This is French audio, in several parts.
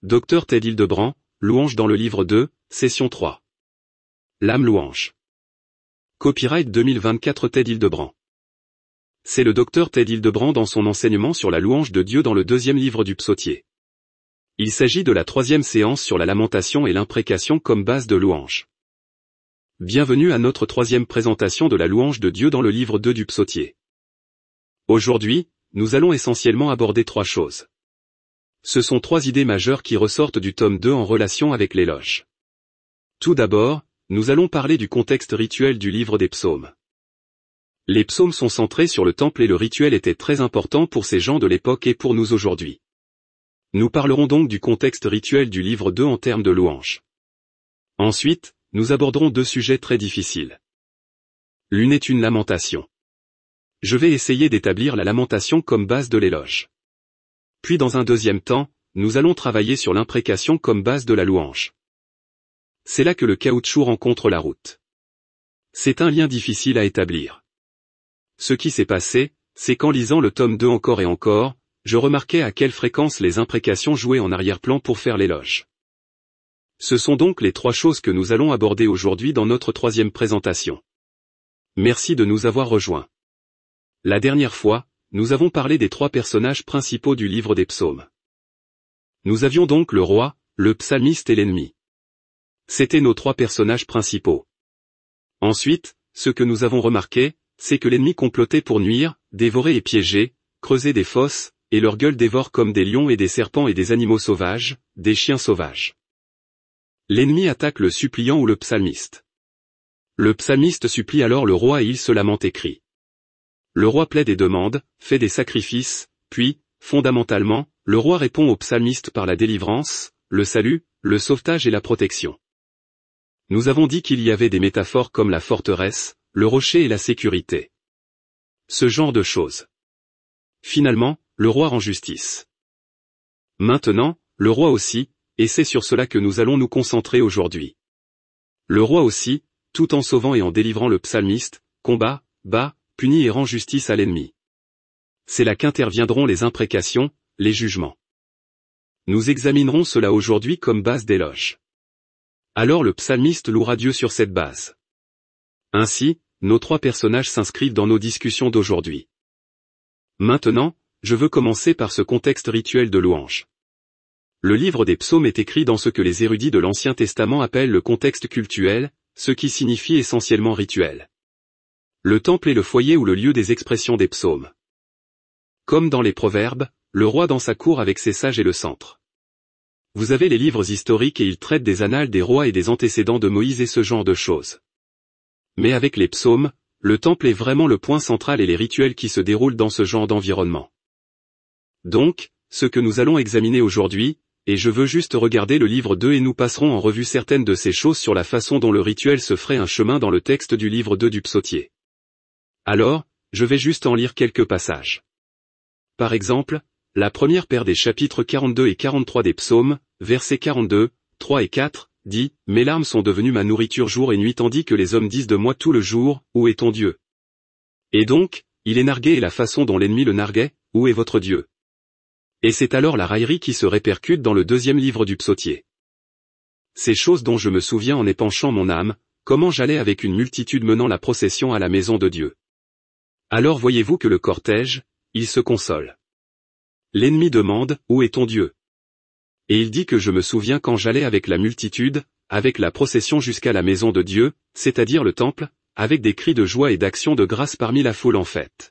Dr Ted Hildebrand, Louange dans le livre 2, session 3. L'âme louange. Copyright 2024 Ted Hildebrand. C'est le Dr Ted Hildebrand dans son enseignement sur la louange de Dieu dans le deuxième livre du psautier. Il s'agit de la troisième séance sur la lamentation et l'imprécation comme base de louange. Bienvenue à notre troisième présentation de la louange de Dieu dans le livre 2 du psautier. Aujourd'hui, nous allons essentiellement aborder trois choses. Ce sont trois idées majeures qui ressortent du tome 2 en relation avec l'éloge. Tout d'abord, nous allons parler du contexte rituel du livre des psaumes. Les psaumes sont centrés sur le temple et le rituel était très important pour ces gens de l'époque et pour nous aujourd'hui. Nous parlerons donc du contexte rituel du livre 2 en termes de louange. Ensuite, nous aborderons deux sujets très difficiles. L'une est une lamentation. Je vais essayer d'établir la lamentation comme base de l'éloge. Puis dans un deuxième temps, nous allons travailler sur l'imprécation comme base de la louange. C'est là que le caoutchouc rencontre la route. C'est un lien difficile à établir. Ce qui s'est passé, c'est qu'en lisant le tome 2 encore et encore, je remarquais à quelle fréquence les imprécations jouaient en arrière-plan pour faire l'éloge. Ce sont donc les trois choses que nous allons aborder aujourd'hui dans notre troisième présentation. Merci de nous avoir rejoints. La dernière fois, nous avons parlé des trois personnages principaux du livre des psaumes. Nous avions donc le roi, le psalmiste et l'ennemi. C'étaient nos trois personnages principaux. Ensuite, ce que nous avons remarqué, c'est que l'ennemi complotait pour nuire, dévorer et piéger, creuser des fosses, et leur gueule dévore comme des lions et des serpents et des animaux sauvages, des chiens sauvages. L'ennemi attaque le suppliant ou le psalmiste. Le psalmiste supplie alors le roi et il se lamente et crie. Le roi plaide et demande, fait des sacrifices, puis, fondamentalement, le roi répond au psalmiste par la délivrance, le salut, le sauvetage et la protection. Nous avons dit qu'il y avait des métaphores comme la forteresse, le rocher et la sécurité. Ce genre de choses. Finalement, le roi rend justice. Maintenant, le roi aussi, et c'est sur cela que nous allons nous concentrer aujourd'hui. Le roi aussi, tout en sauvant et en délivrant le psalmiste, combat, bat, punit et rend justice à l'ennemi. C'est là qu'interviendront les imprécations, les jugements. Nous examinerons cela aujourd'hui comme base d'éloge. Alors le psalmiste louera Dieu sur cette base. Ainsi, nos trois personnages s'inscrivent dans nos discussions d'aujourd'hui. Maintenant, je veux commencer par ce contexte rituel de louange. Le livre des psaumes est écrit dans ce que les érudits de l'Ancien Testament appellent le contexte cultuel, ce qui signifie essentiellement rituel. Le temple est le foyer ou le lieu des expressions des psaumes. Comme dans les proverbes, le roi dans sa cour avec ses sages est le centre. Vous avez les livres historiques et ils traitent des annales des rois et des antécédents de Moïse et ce genre de choses. Mais avec les psaumes, le temple est vraiment le point central et les rituels qui se déroulent dans ce genre d'environnement. Donc, ce que nous allons examiner aujourd'hui, et je veux juste regarder le livre 2 et nous passerons en revue certaines de ces choses sur la façon dont le rituel se ferait un chemin dans le texte du livre 2 du psautier. Alors, je vais juste en lire quelques passages. Par exemple, la première paire des chapitres 42 et 43 des psaumes, versets 42, 3 et 4, dit « Mes larmes sont devenues ma nourriture jour et nuit tandis que les hommes disent de moi tout le jour, où est ton Dieu ?» Et donc, il est nargué et la façon dont l'ennemi le narguait, « Où est votre Dieu ?» Et c'est alors la raillerie qui se répercute dans le deuxième livre du psautier. Ces choses dont je me souviens en épanchant mon âme, comment j'allais avec une multitude menant la procession à la maison de Dieu. Alors voyez-vous que le cortège, il se console. L'ennemi demande, où est ton Dieu? Et il dit que je me souviens quand j'allais avec la multitude, avec la procession jusqu'à la maison de Dieu, c'est-à-dire le temple, avec des cris de joie et d'action de grâce parmi la foule en fête.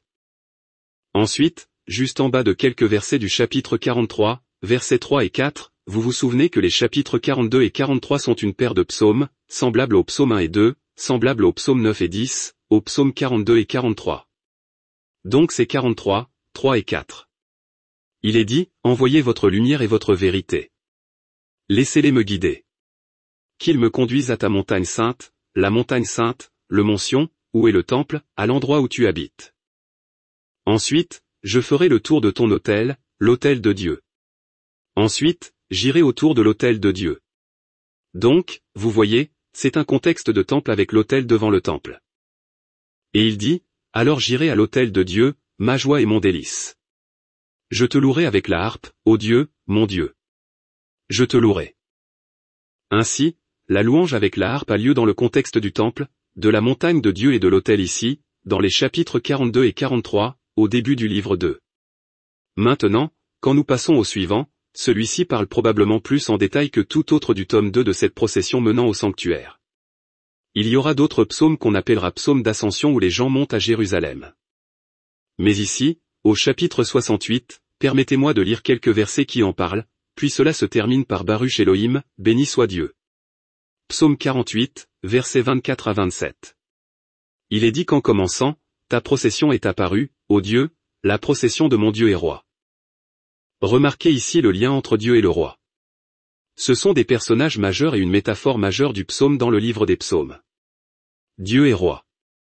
Ensuite, juste en bas de quelques versets du chapitre 43, versets 3 et 4, vous vous souvenez que les chapitres 42 et 43 sont une paire de psaumes, semblables aux psaumes 1 et 2, semblables aux psaumes 9 et 10, aux psaumes 42 et 43. Donc c'est 43, 3 et 4. Il est dit, envoyez votre lumière et votre vérité. Laissez-les me guider. Qu'ils me conduisent à ta montagne sainte, la montagne sainte, le mont Sion, où est le temple, à l'endroit où tu habites. Ensuite, je ferai le tour de ton autel, l'autel de Dieu. Ensuite, j'irai autour de l'autel de Dieu. Donc, vous voyez, c'est un contexte de temple avec l'autel devant le temple. Et il dit, alors j'irai à l'autel de Dieu, ma joie et mon délice. Je te louerai avec la harpe, ô Dieu, mon Dieu. Je te louerai. Ainsi, la louange avec la harpe a lieu dans le contexte du temple, de la montagne de Dieu et de l'autel ici, dans les chapitres 42 et 43, au début du livre 2. Maintenant, quand nous passons au suivant, celui-ci parle probablement plus en détail que tout autre du tome 2 de cette procession menant au sanctuaire. Il y aura d'autres psaumes qu'on appellera psaumes d'ascension où les gens montent à Jérusalem. Mais ici, au chapitre 68, permettez-moi de lire quelques versets qui en parlent, puis cela se termine par Baruch Elohim, béni soit Dieu. Psaume 48, versets 24 à 27. Il est dit qu'en commençant, ta procession est apparue, ô Dieu, la procession de mon Dieu et roi. Remarquez ici le lien entre Dieu et le roi. Ce sont des personnages majeurs et une métaphore majeure du psaume dans le livre des psaumes. Dieu est roi.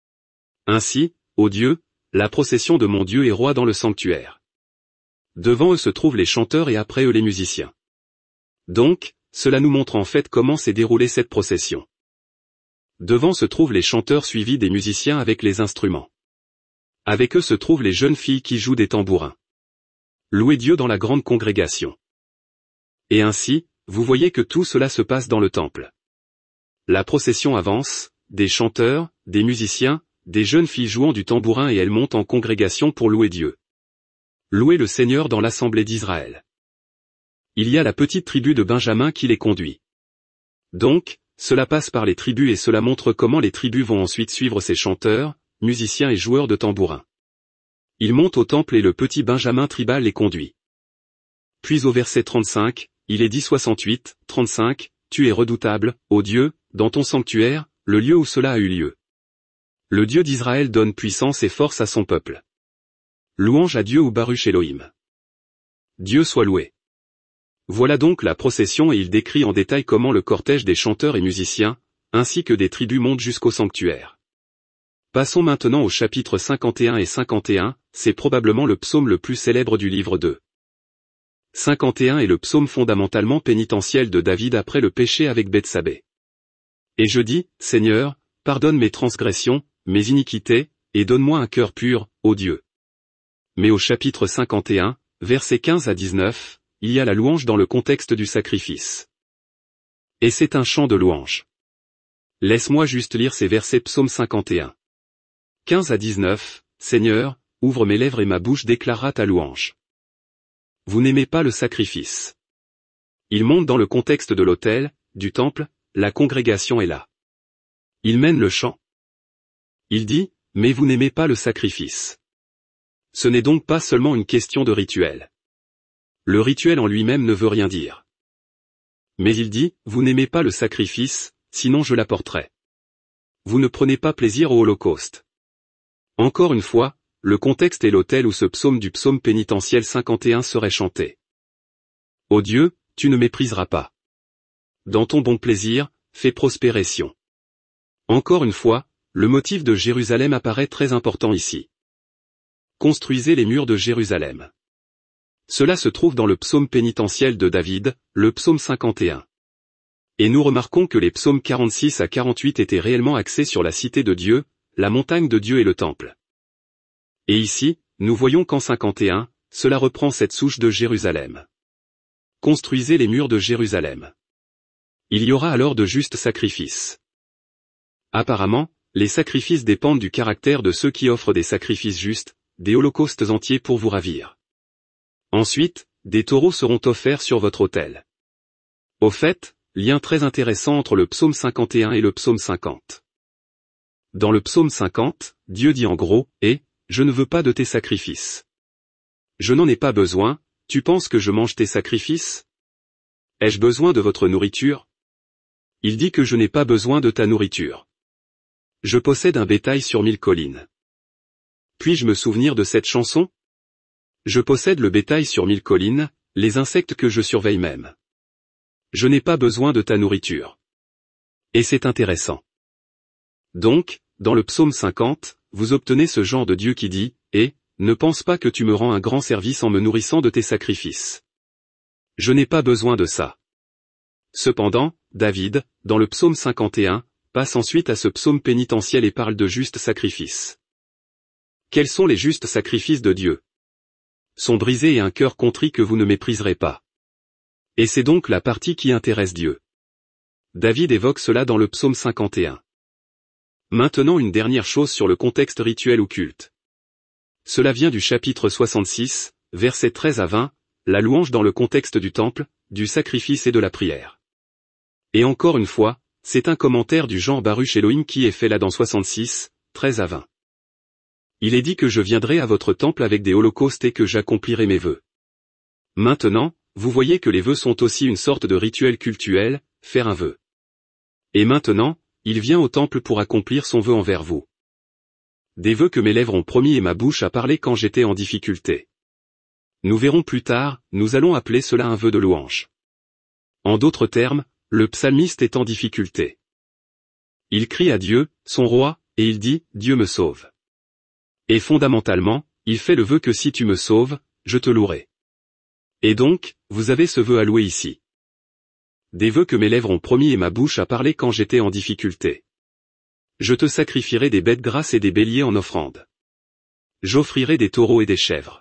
Ainsi, ô Dieu, la procession de mon Dieu est roi dans le sanctuaire. Devant eux se trouvent les chanteurs et après eux les musiciens. Donc, cela nous montre en fait comment s'est déroulée cette procession. Devant se trouvent les chanteurs suivis des musiciens avec les instruments. Avec eux se trouvent les jeunes filles qui jouent des tambourins. Louez Dieu dans la grande congrégation. Et ainsi, vous voyez que tout cela se passe dans le temple. La procession avance, des chanteurs, des musiciens, des jeunes filles jouant du tambourin et elles montent en congrégation pour louer Dieu. Louez le Seigneur dans l'assemblée d'Israël. Il y a la petite tribu de Benjamin qui les conduit. Donc, cela passe par les tribus et cela montre comment les tribus vont ensuite suivre ces chanteurs, musiciens et joueurs de tambourin. Ils montent au temple et le petit Benjamin tribal les conduit. Puis au verset 35, il est dit 68, 35, tu es redoutable, ô Dieu, dans ton sanctuaire, le lieu où cela a eu lieu. Le Dieu d'Israël donne puissance et force à son peuple. Louange à Dieu ou Baruch Elohim. Dieu soit loué. Voilà donc la procession et il décrit en détail comment le cortège des chanteurs et musiciens, ainsi que des tribus monte jusqu'au sanctuaire. Passons maintenant au chapitre 51 et 51, c'est probablement le psaume le plus célèbre du livre 2. 51 est le psaume fondamentalement pénitentiel de David après le péché avec Bethsabée. Et je dis, Seigneur, pardonne mes transgressions, mes iniquités, et donne-moi un cœur pur, ô Dieu. Mais au chapitre 51, versets 15 à 19, il y a la louange dans le contexte du sacrifice. Et c'est un chant de louange. Laisse-moi juste lire ces versets psaume 51. 15 à 19, Seigneur, ouvre mes lèvres et ma bouche déclarera ta louange. Vous n'aimez pas le sacrifice. Il monte dans le contexte de l'autel, du temple, la congrégation est là. Il mène le chant. Il dit, mais vous n'aimez pas le sacrifice. Ce n'est donc pas seulement une question de rituel. Le rituel en lui-même ne veut rien dire. Mais il dit, vous n'aimez pas le sacrifice, sinon je l'apporterai. Vous ne prenez pas plaisir au holocauste. Encore une fois, le contexte est l'autel où ce psaume du psaume pénitentiel 51 serait chanté. Ô Dieu, tu ne mépriseras pas. Dans ton bon plaisir, fais prospérer Sion. Encore une fois, le motif de Jérusalem apparaît très important ici. Construisez les murs de Jérusalem. Cela se trouve dans le psaume pénitentiel de David, le psaume 51. Et nous remarquons que les psaumes 46 à 48 étaient réellement axés sur la cité de Dieu, la montagne de Dieu et le temple. Et ici, nous voyons qu'en 51, cela reprend cette souche de Jérusalem. Construisez les murs de Jérusalem. Il y aura alors de justes sacrifices. Apparemment, les sacrifices dépendent du caractère de ceux qui offrent des sacrifices justes, des holocaustes entiers pour vous ravir. Ensuite, des taureaux seront offerts sur votre autel. Au fait, lien très intéressant entre le psaume 51 et le psaume 50. Dans le psaume 50, Dieu dit en gros, « Et, je ne veux pas de tes sacrifices. Je n'en ai pas besoin, tu penses que je mange tes sacrifices? Ai-je besoin de votre nourriture? » Il dit que je n'ai pas besoin de ta nourriture. Je possède un bétail sur 1000 collines. Puis-je me souvenir de cette chanson? Je possède le bétail sur 1000 collines, les insectes que je surveille même. Je n'ai pas besoin de ta nourriture. Et c'est intéressant. Donc, dans le psaume 50, vous obtenez ce genre de Dieu qui dit, « Et, ne pense pas que tu me rends un grand service en me nourrissant de tes sacrifices. Je n'ai pas besoin de ça. » Cependant, David, dans le psaume 51, passe ensuite à ce psaume pénitentiel et parle de justes sacrifices. Quels sont les justes sacrifices de Dieu? Sont brisés et un cœur contrit que vous ne mépriserez pas. Et c'est donc la partie qui intéresse Dieu. David évoque cela dans le psaume 51. Maintenant une dernière chose sur le contexte rituel ou culte. Cela vient du chapitre 66, versets 13 à 20, la louange dans le contexte du temple, du sacrifice et de la prière. Et encore une fois, c'est un commentaire du genre Baruch Elohim qui est fait là dans 66, 13 à 20. Il est dit que je viendrai à votre temple avec des holocaustes et que j'accomplirai mes vœux. Maintenant, vous voyez que les vœux sont aussi une sorte de rituel cultuel, faire un vœu. Et maintenant, il vient au temple pour accomplir son vœu envers vous. Des vœux que mes lèvres ont promis et ma bouche a parlé quand j'étais en difficulté. Nous verrons plus tard, nous allons appeler cela un vœu de louange. En d'autres termes, le psalmiste est en difficulté. Il crie à Dieu, son roi, et il dit, Dieu me sauve. Et fondamentalement, il fait le vœu que si tu me sauves, je te louerai. Et donc, vous avez ce vœu à louer ici. Des vœux que mes lèvres ont promis et ma bouche a parlé quand j'étais en difficulté. Je te sacrifierai des bêtes grasses et des béliers en offrande. J'offrirai des taureaux et des chèvres.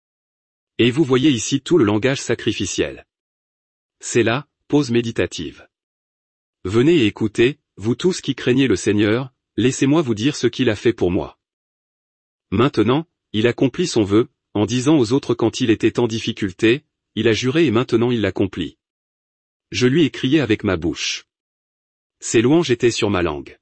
Et vous voyez ici tout le langage sacrificiel. C'est là, pause méditative. Venez et écoutez, vous tous qui craignez le Seigneur, laissez-moi vous dire ce qu'il a fait pour moi. Maintenant, il accomplit son vœu, en disant aux autres quand il était en difficulté, il a juré et maintenant il l'accomplit. Je lui ai crié avec ma bouche. Ses louanges étaient sur ma langue.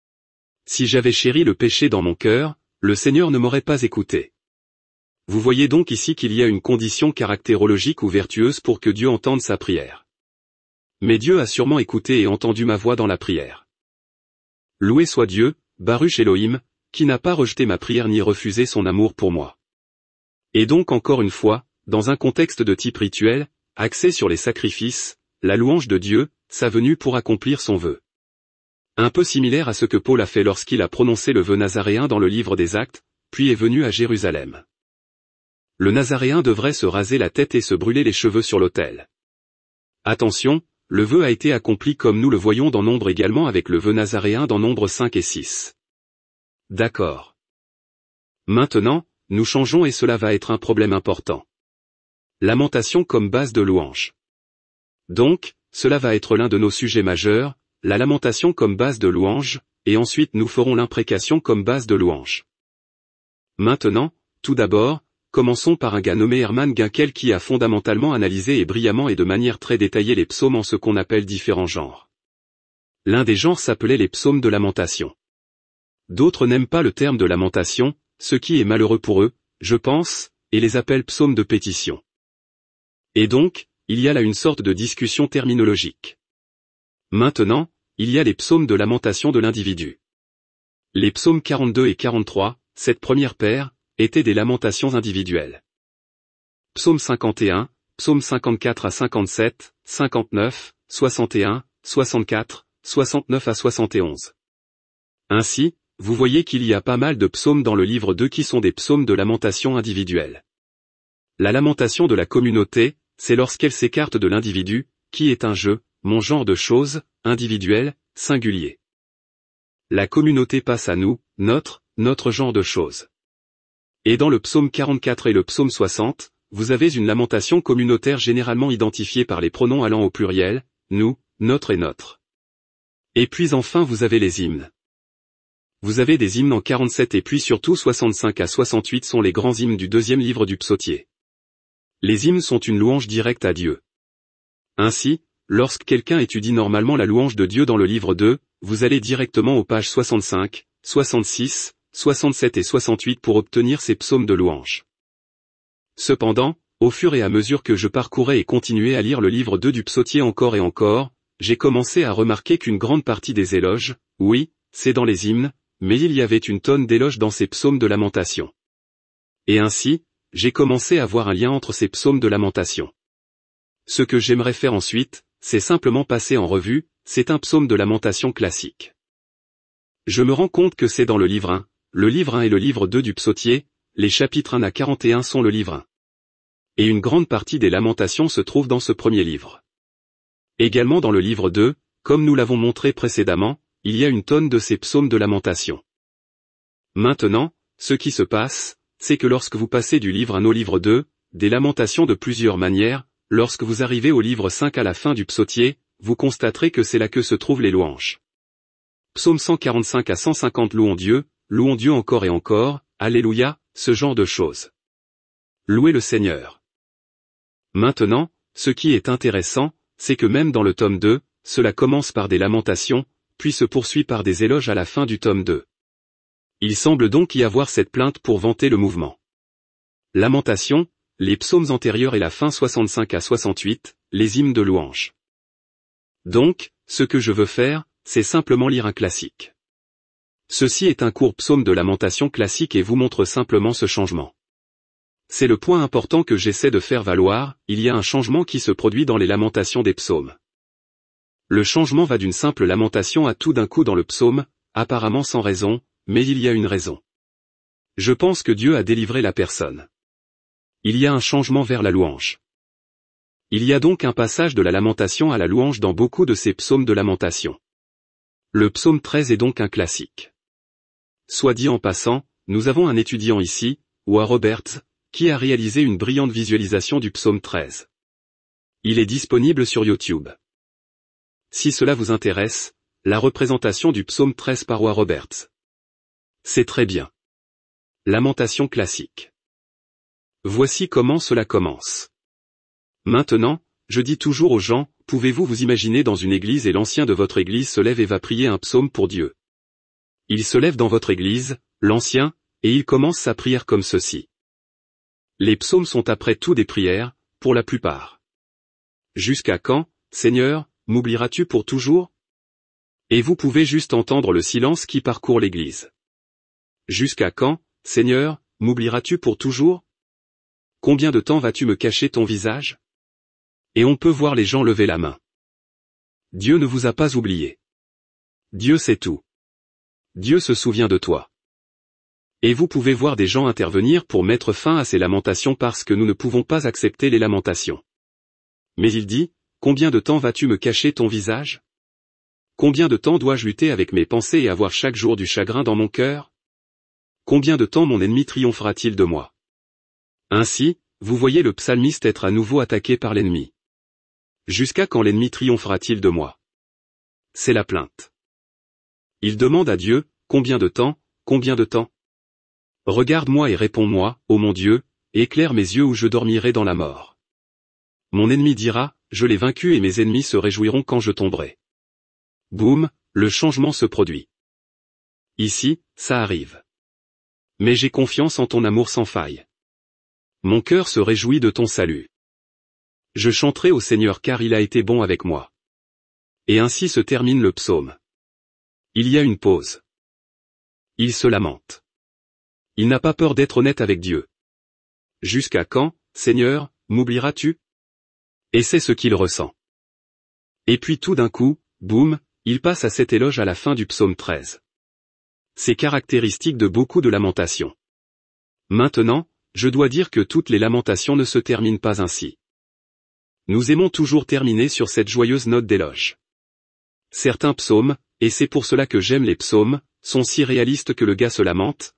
Si j'avais chéri le péché dans mon cœur, le Seigneur ne m'aurait pas écouté. Vous voyez donc ici qu'il y a une condition caractérologique ou vertueuse pour que Dieu entende sa prière. Mais Dieu a sûrement écouté et entendu ma voix dans la prière. Loué soit Dieu, Baruch Elohim, qui n'a pas rejeté ma prière ni refusé son amour pour moi. Et donc encore une fois, dans un contexte de type rituel, axé sur les sacrifices, la louange de Dieu, sa venue pour accomplir son vœu. Un peu similaire à ce que Paul a fait lorsqu'il a prononcé le vœu nazaréen dans le livre des Actes, puis est venu à Jérusalem. Le nazaréen devrait se raser la tête et se brûler les cheveux sur l'autel. Attention, le vœu a été accompli comme nous le voyons dans Nombre également avec le vœu nazaréen dans Nombre 5 et 6. D'accord. Maintenant, nous changeons et cela va être un problème important. Lamentation comme base de louange. Donc, cela va être l'un de nos sujets majeurs, la lamentation comme base de louange, et ensuite nous ferons l'imprécation comme base de louange. Maintenant, tout d'abord, commençons par un gars nommé Hermann Ginkel qui a fondamentalement analysé et brillamment et de manière très détaillée les psaumes en ce qu'on appelle différents genres. L'un des genres s'appelait les psaumes de lamentation. D'autres n'aiment pas le terme de lamentation, ce qui est malheureux pour eux, je pense, et les appellent psaumes de pétition. Et donc, il y a là une sorte de discussion terminologique. Maintenant, il y a les psaumes de lamentation de l'individu. Les psaumes 42 et 43, cette première paire, étaient des lamentations individuelles. Psaume 51, psaume 54 à 57, 59, 61, 64, 69 à 71. Ainsi, vous voyez qu'il y a pas mal de psaumes dans le livre 2 qui sont des psaumes de lamentation individuelle. La lamentation de la communauté, c'est lorsqu'elle s'écarte de l'individu, qui est un je, mon genre de choses, individuel, singulier. La communauté passe à nous, notre genre de choses. Et dans le psaume 44 et le psaume 60, vous avez une lamentation communautaire généralement identifiée par les pronoms allant au pluriel, nous, notre et notre. Et puis enfin vous avez les hymnes. Vous avez des hymnes en 47 et puis surtout 65 à 68 sont les grands hymnes du deuxième livre du psautier. Les hymnes sont une louange directe à Dieu. Ainsi, lorsque quelqu'un étudie normalement la louange de Dieu dans le livre 2, vous allez directement aux pages 65, 66, 67 et 68 pour obtenir ces psaumes de louange. Cependant, au fur et à mesure que je parcourais et continuais à lire le livre 2 du psautier encore et encore, j'ai commencé à remarquer qu'une grande partie des éloges, oui, c'est dans les hymnes, mais il y avait une tonne d'éloges dans ces psaumes de lamentation. Et ainsi, j'ai commencé à voir un lien entre ces psaumes de lamentation. Ce que j'aimerais faire ensuite, c'est simplement passer en revue, c'est un psaume de lamentation classique. Je me rends compte que c'est dans le livre 1, le livre 1 et le livre 2 du psautier, les chapitres 1 à 41 sont le livre 1. Et une grande partie des lamentations se trouve dans ce premier livre. Également dans le livre 2, comme nous l'avons montré précédemment, il y a une tonne de ces psaumes de lamentation. Maintenant, ce qui se passe, c'est que lorsque vous passez du livre 1 au livre 2, des lamentations de plusieurs manières, lorsque vous arrivez au livre 5 à la fin du psautier, vous constaterez que c'est là que se trouvent les louanges. Psaume 145 à 150 louons Dieu encore et encore, Alléluia, ce genre de choses. Louez le Seigneur. Maintenant, ce qui est intéressant, c'est que même dans le tome 2, cela commence par des lamentations, puis se poursuit par des éloges à la fin du tome 2. Il semble donc y avoir cette plainte pour vanter le mouvement. Lamentation, les psaumes antérieurs et la fin 65 à 68, les hymnes de louange. Donc, ce que je veux faire, c'est simplement lire un classique. Ceci est un court psaume de lamentation classique et vous montre simplement ce changement. C'est le point important que j'essaie de faire valoir, il y a un changement qui se produit dans les lamentations des psaumes. Le changement va d'une simple lamentation à tout d'un coup dans le psaume, apparemment sans raison, mais il y a une raison. Je pense que Dieu a délivré la personne. Il y a un changement vers la louange. Il y a donc un passage de la lamentation à la louange dans beaucoup de ces psaumes de lamentation. Le psaume 13 est donc un classique. Soit dit en passant, nous avons un étudiant ici, Wa Roberts, qui a réalisé une brillante visualisation du psaume 13. Il est disponible sur YouTube. Si cela vous intéresse, la représentation du psaume 13 par Wa Roberts. C'est très bien. Lamentation classique. Voici comment cela commence. Maintenant, je dis toujours aux gens, pouvez-vous vous imaginer dans une église et l'ancien de votre église se lève et va prier un psaume pour Dieu. Il se lève dans votre église, l'ancien, et il commence sa prière comme ceci. Les psaumes sont après tout des prières, pour la plupart. Jusqu'à quand, Seigneur, m'oublieras-tu pour toujours? Et vous pouvez juste entendre le silence qui parcourt l'église. Jusqu'à quand, Seigneur, m'oublieras-tu pour toujours? Combien de temps vas-tu me cacher ton visage? Et on peut voir les gens lever la main. Dieu ne vous a pas oublié. Dieu sait tout. Dieu se souvient de toi. Et vous pouvez voir des gens intervenir pour mettre fin à ces lamentations parce que nous ne pouvons pas accepter les lamentations. Mais il dit, combien de temps vas-tu me cacher ton visage? Combien de temps dois-je lutter avec mes pensées et avoir chaque jour du chagrin dans mon cœur? Combien de temps mon ennemi triomphera-t-il de moi? Ainsi, vous voyez le psalmiste être à nouveau attaqué par l'ennemi. Jusqu'à quand l'ennemi triomphera-t-il de moi? C'est la plainte. Il demande à Dieu, combien de temps, combien de temps? Regarde-moi et réponds-moi, ô mon Dieu, et éclaire mes yeux où je dormirai dans la mort. Mon ennemi dira, je l'ai vaincu et mes ennemis se réjouiront quand je tomberai. Boum, le changement se produit. Ici, ça arrive. Mais j'ai confiance en ton amour sans faille. Mon cœur se réjouit de ton salut. Je chanterai au Seigneur car il a été bon avec moi. Et ainsi se termine le psaume. Il y a une pause. Il se lamente. Il n'a pas peur d'être honnête avec Dieu. Jusqu'à quand, Seigneur, m'oublieras-tu? Et c'est ce qu'il ressent. Et puis tout d'un coup, boum, il passe à cet éloge à la fin du psaume 13. C'est caractéristique de beaucoup de lamentations. Maintenant, je dois dire que toutes les lamentations ne se terminent pas ainsi. Nous aimons toujours terminer sur cette joyeuse note d'éloge. Certains psaumes, et c'est pour cela que j'aime les psaumes, sont si réalistes que le gars se lamente.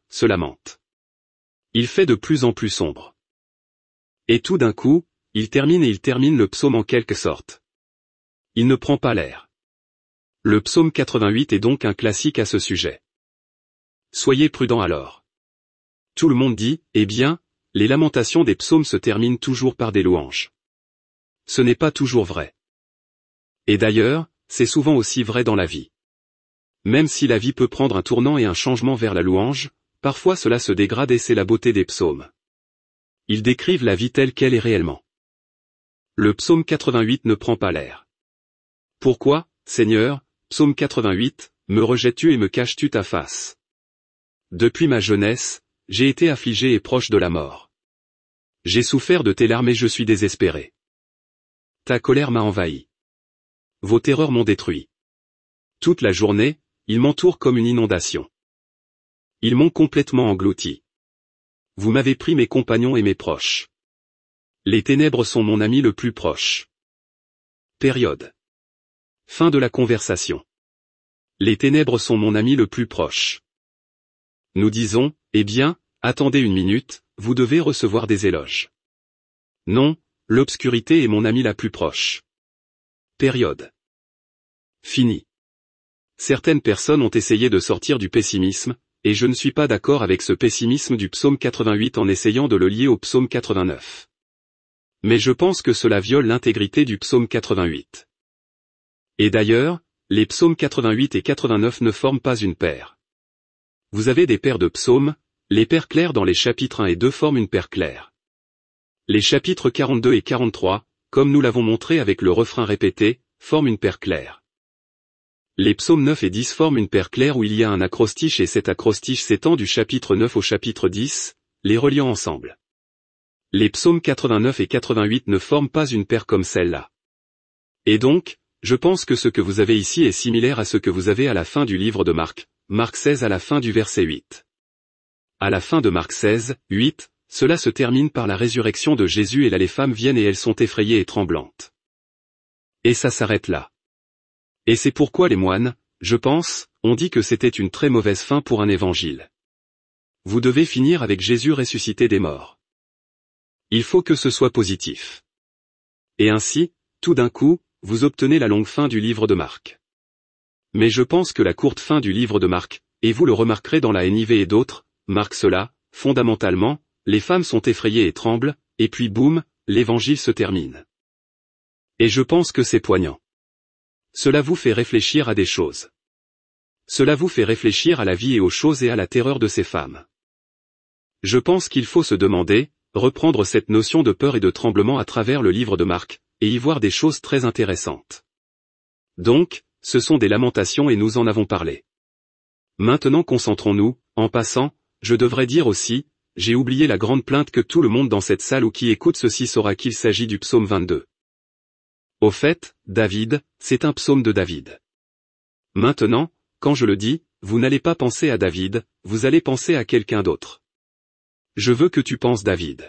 Il fait de plus en plus sombre. Et tout d'un coup, il termine le psaume en quelque sorte. Il ne prend pas l'air. Le psaume 88 est donc un classique à ce sujet. Soyez prudents alors. Tout le monde dit, eh bien, les lamentations des psaumes se terminent toujours par des louanges. Ce n'est pas toujours vrai. Et d'ailleurs, c'est souvent aussi vrai dans la vie. Même si la vie peut prendre un tournant et un changement vers la louange, parfois cela se dégrade et c'est la beauté des psaumes. Ils décrivent la vie telle qu'elle est réellement. Le psaume 88 ne prend pas l'air. Pourquoi, Seigneur, psaume 88, me rejettes-tu et me caches-tu ta face? Depuis ma jeunesse, j'ai été affligé et proche de la mort. J'ai souffert de tes larmes et je suis désespéré. Ta colère m'a envahi. Vos terreurs m'ont détruit. Toute la journée, ils m'entourent comme une inondation. Ils m'ont complètement englouti. Vous m'avez pris mes compagnons et mes proches. Les ténèbres sont mon ami le plus proche. Période. Fin de la conversation. Les ténèbres sont mon ami le plus proche. Nous disons, eh bien, attendez une minute, vous devez recevoir des éloges. Non, l'obscurité est mon amie la plus proche. Période. Fini. Certaines personnes ont essayé de sortir du pessimisme, et je ne suis pas d'accord avec ce pessimisme du psaume 88 en essayant de le lier au psaume 89. Mais je pense que cela viole l'intégrité du psaume 88. Et d'ailleurs, les psaumes 88 et 89 ne forment pas une paire. Vous avez des paires de psaumes, les paires claires dans les chapitres 1 et 2 forment une paire claire. Les chapitres 42 et 43, comme nous l'avons montré avec le refrain répété, forment une paire claire. Les psaumes 9 et 10 forment une paire claire où il y a un acrostiche et cet acrostiche s'étend du chapitre 9 au chapitre 10, les reliant ensemble. Les psaumes 89 et 88 ne forment pas une paire comme celle-là. Et donc, je pense que ce que vous avez ici est similaire à ce que vous avez à la fin du livre de Marc, Marc 16 à la fin du verset 8. À la fin de Marc 16, 8, cela se termine par la résurrection de Jésus et là les femmes viennent et elles sont effrayées et tremblantes. Et ça s'arrête là. Et c'est pourquoi les moines, je pense, ont dit que c'était une très mauvaise fin pour un évangile. Vous devez finir avec Jésus ressuscité des morts. Il faut que ce soit positif. Et ainsi, tout d'un coup, vous obtenez la longue fin du livre de Marc. Mais je pense que la courte fin du livre de Marc, et vous le remarquerez dans la NIV et d'autres, marque cela, fondamentalement, les femmes sont effrayées et tremblent, et puis boum, l'évangile se termine. Et je pense que c'est poignant. Cela vous fait réfléchir à des choses. Cela vous fait réfléchir à la vie et aux choses et à la terreur de ces femmes. Je pense qu'il faut se demander, reprendre cette notion de peur et de tremblement à travers le livre de Marc, et y voir des choses très intéressantes. Donc, ce sont des lamentations et nous en avons parlé. Maintenant concentrons-nous, en passant, je devrais dire aussi, j'ai oublié la grande plainte que tout le monde dans cette salle ou qui écoute ceci saura qu'il s'agit du psaume 22. Au fait, David, c'est un psaume de David. Maintenant, quand je le dis, vous n'allez pas penser à David, vous allez penser à quelqu'un d'autre. Je veux que tu penses David.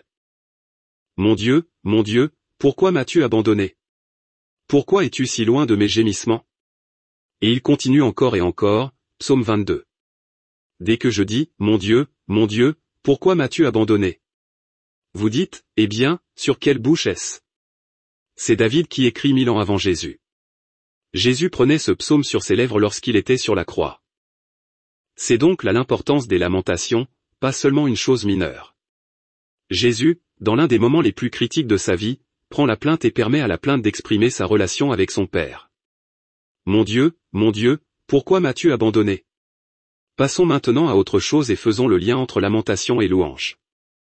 Mon Dieu, pourquoi m'as-tu abandonné? Pourquoi es-tu si loin de mes gémissements? Et il continue encore et encore, psaume 22. Dès que je dis, mon Dieu, pourquoi m'as-tu abandonné? Vous dites, eh bien, sur quelle bouche est-ce? C'est David qui écrit 1000 ans avant Jésus. Jésus prenait ce psaume sur ses lèvres lorsqu'il était sur la croix. C'est donc là l'importance des lamentations, pas seulement une chose mineure. Jésus, dans l'un des moments les plus critiques de sa vie, prend la plainte et permet à la plainte d'exprimer sa relation avec son Père. Mon Dieu, pourquoi m'as-tu abandonné? Passons maintenant à autre chose et faisons le lien entre lamentation et louange.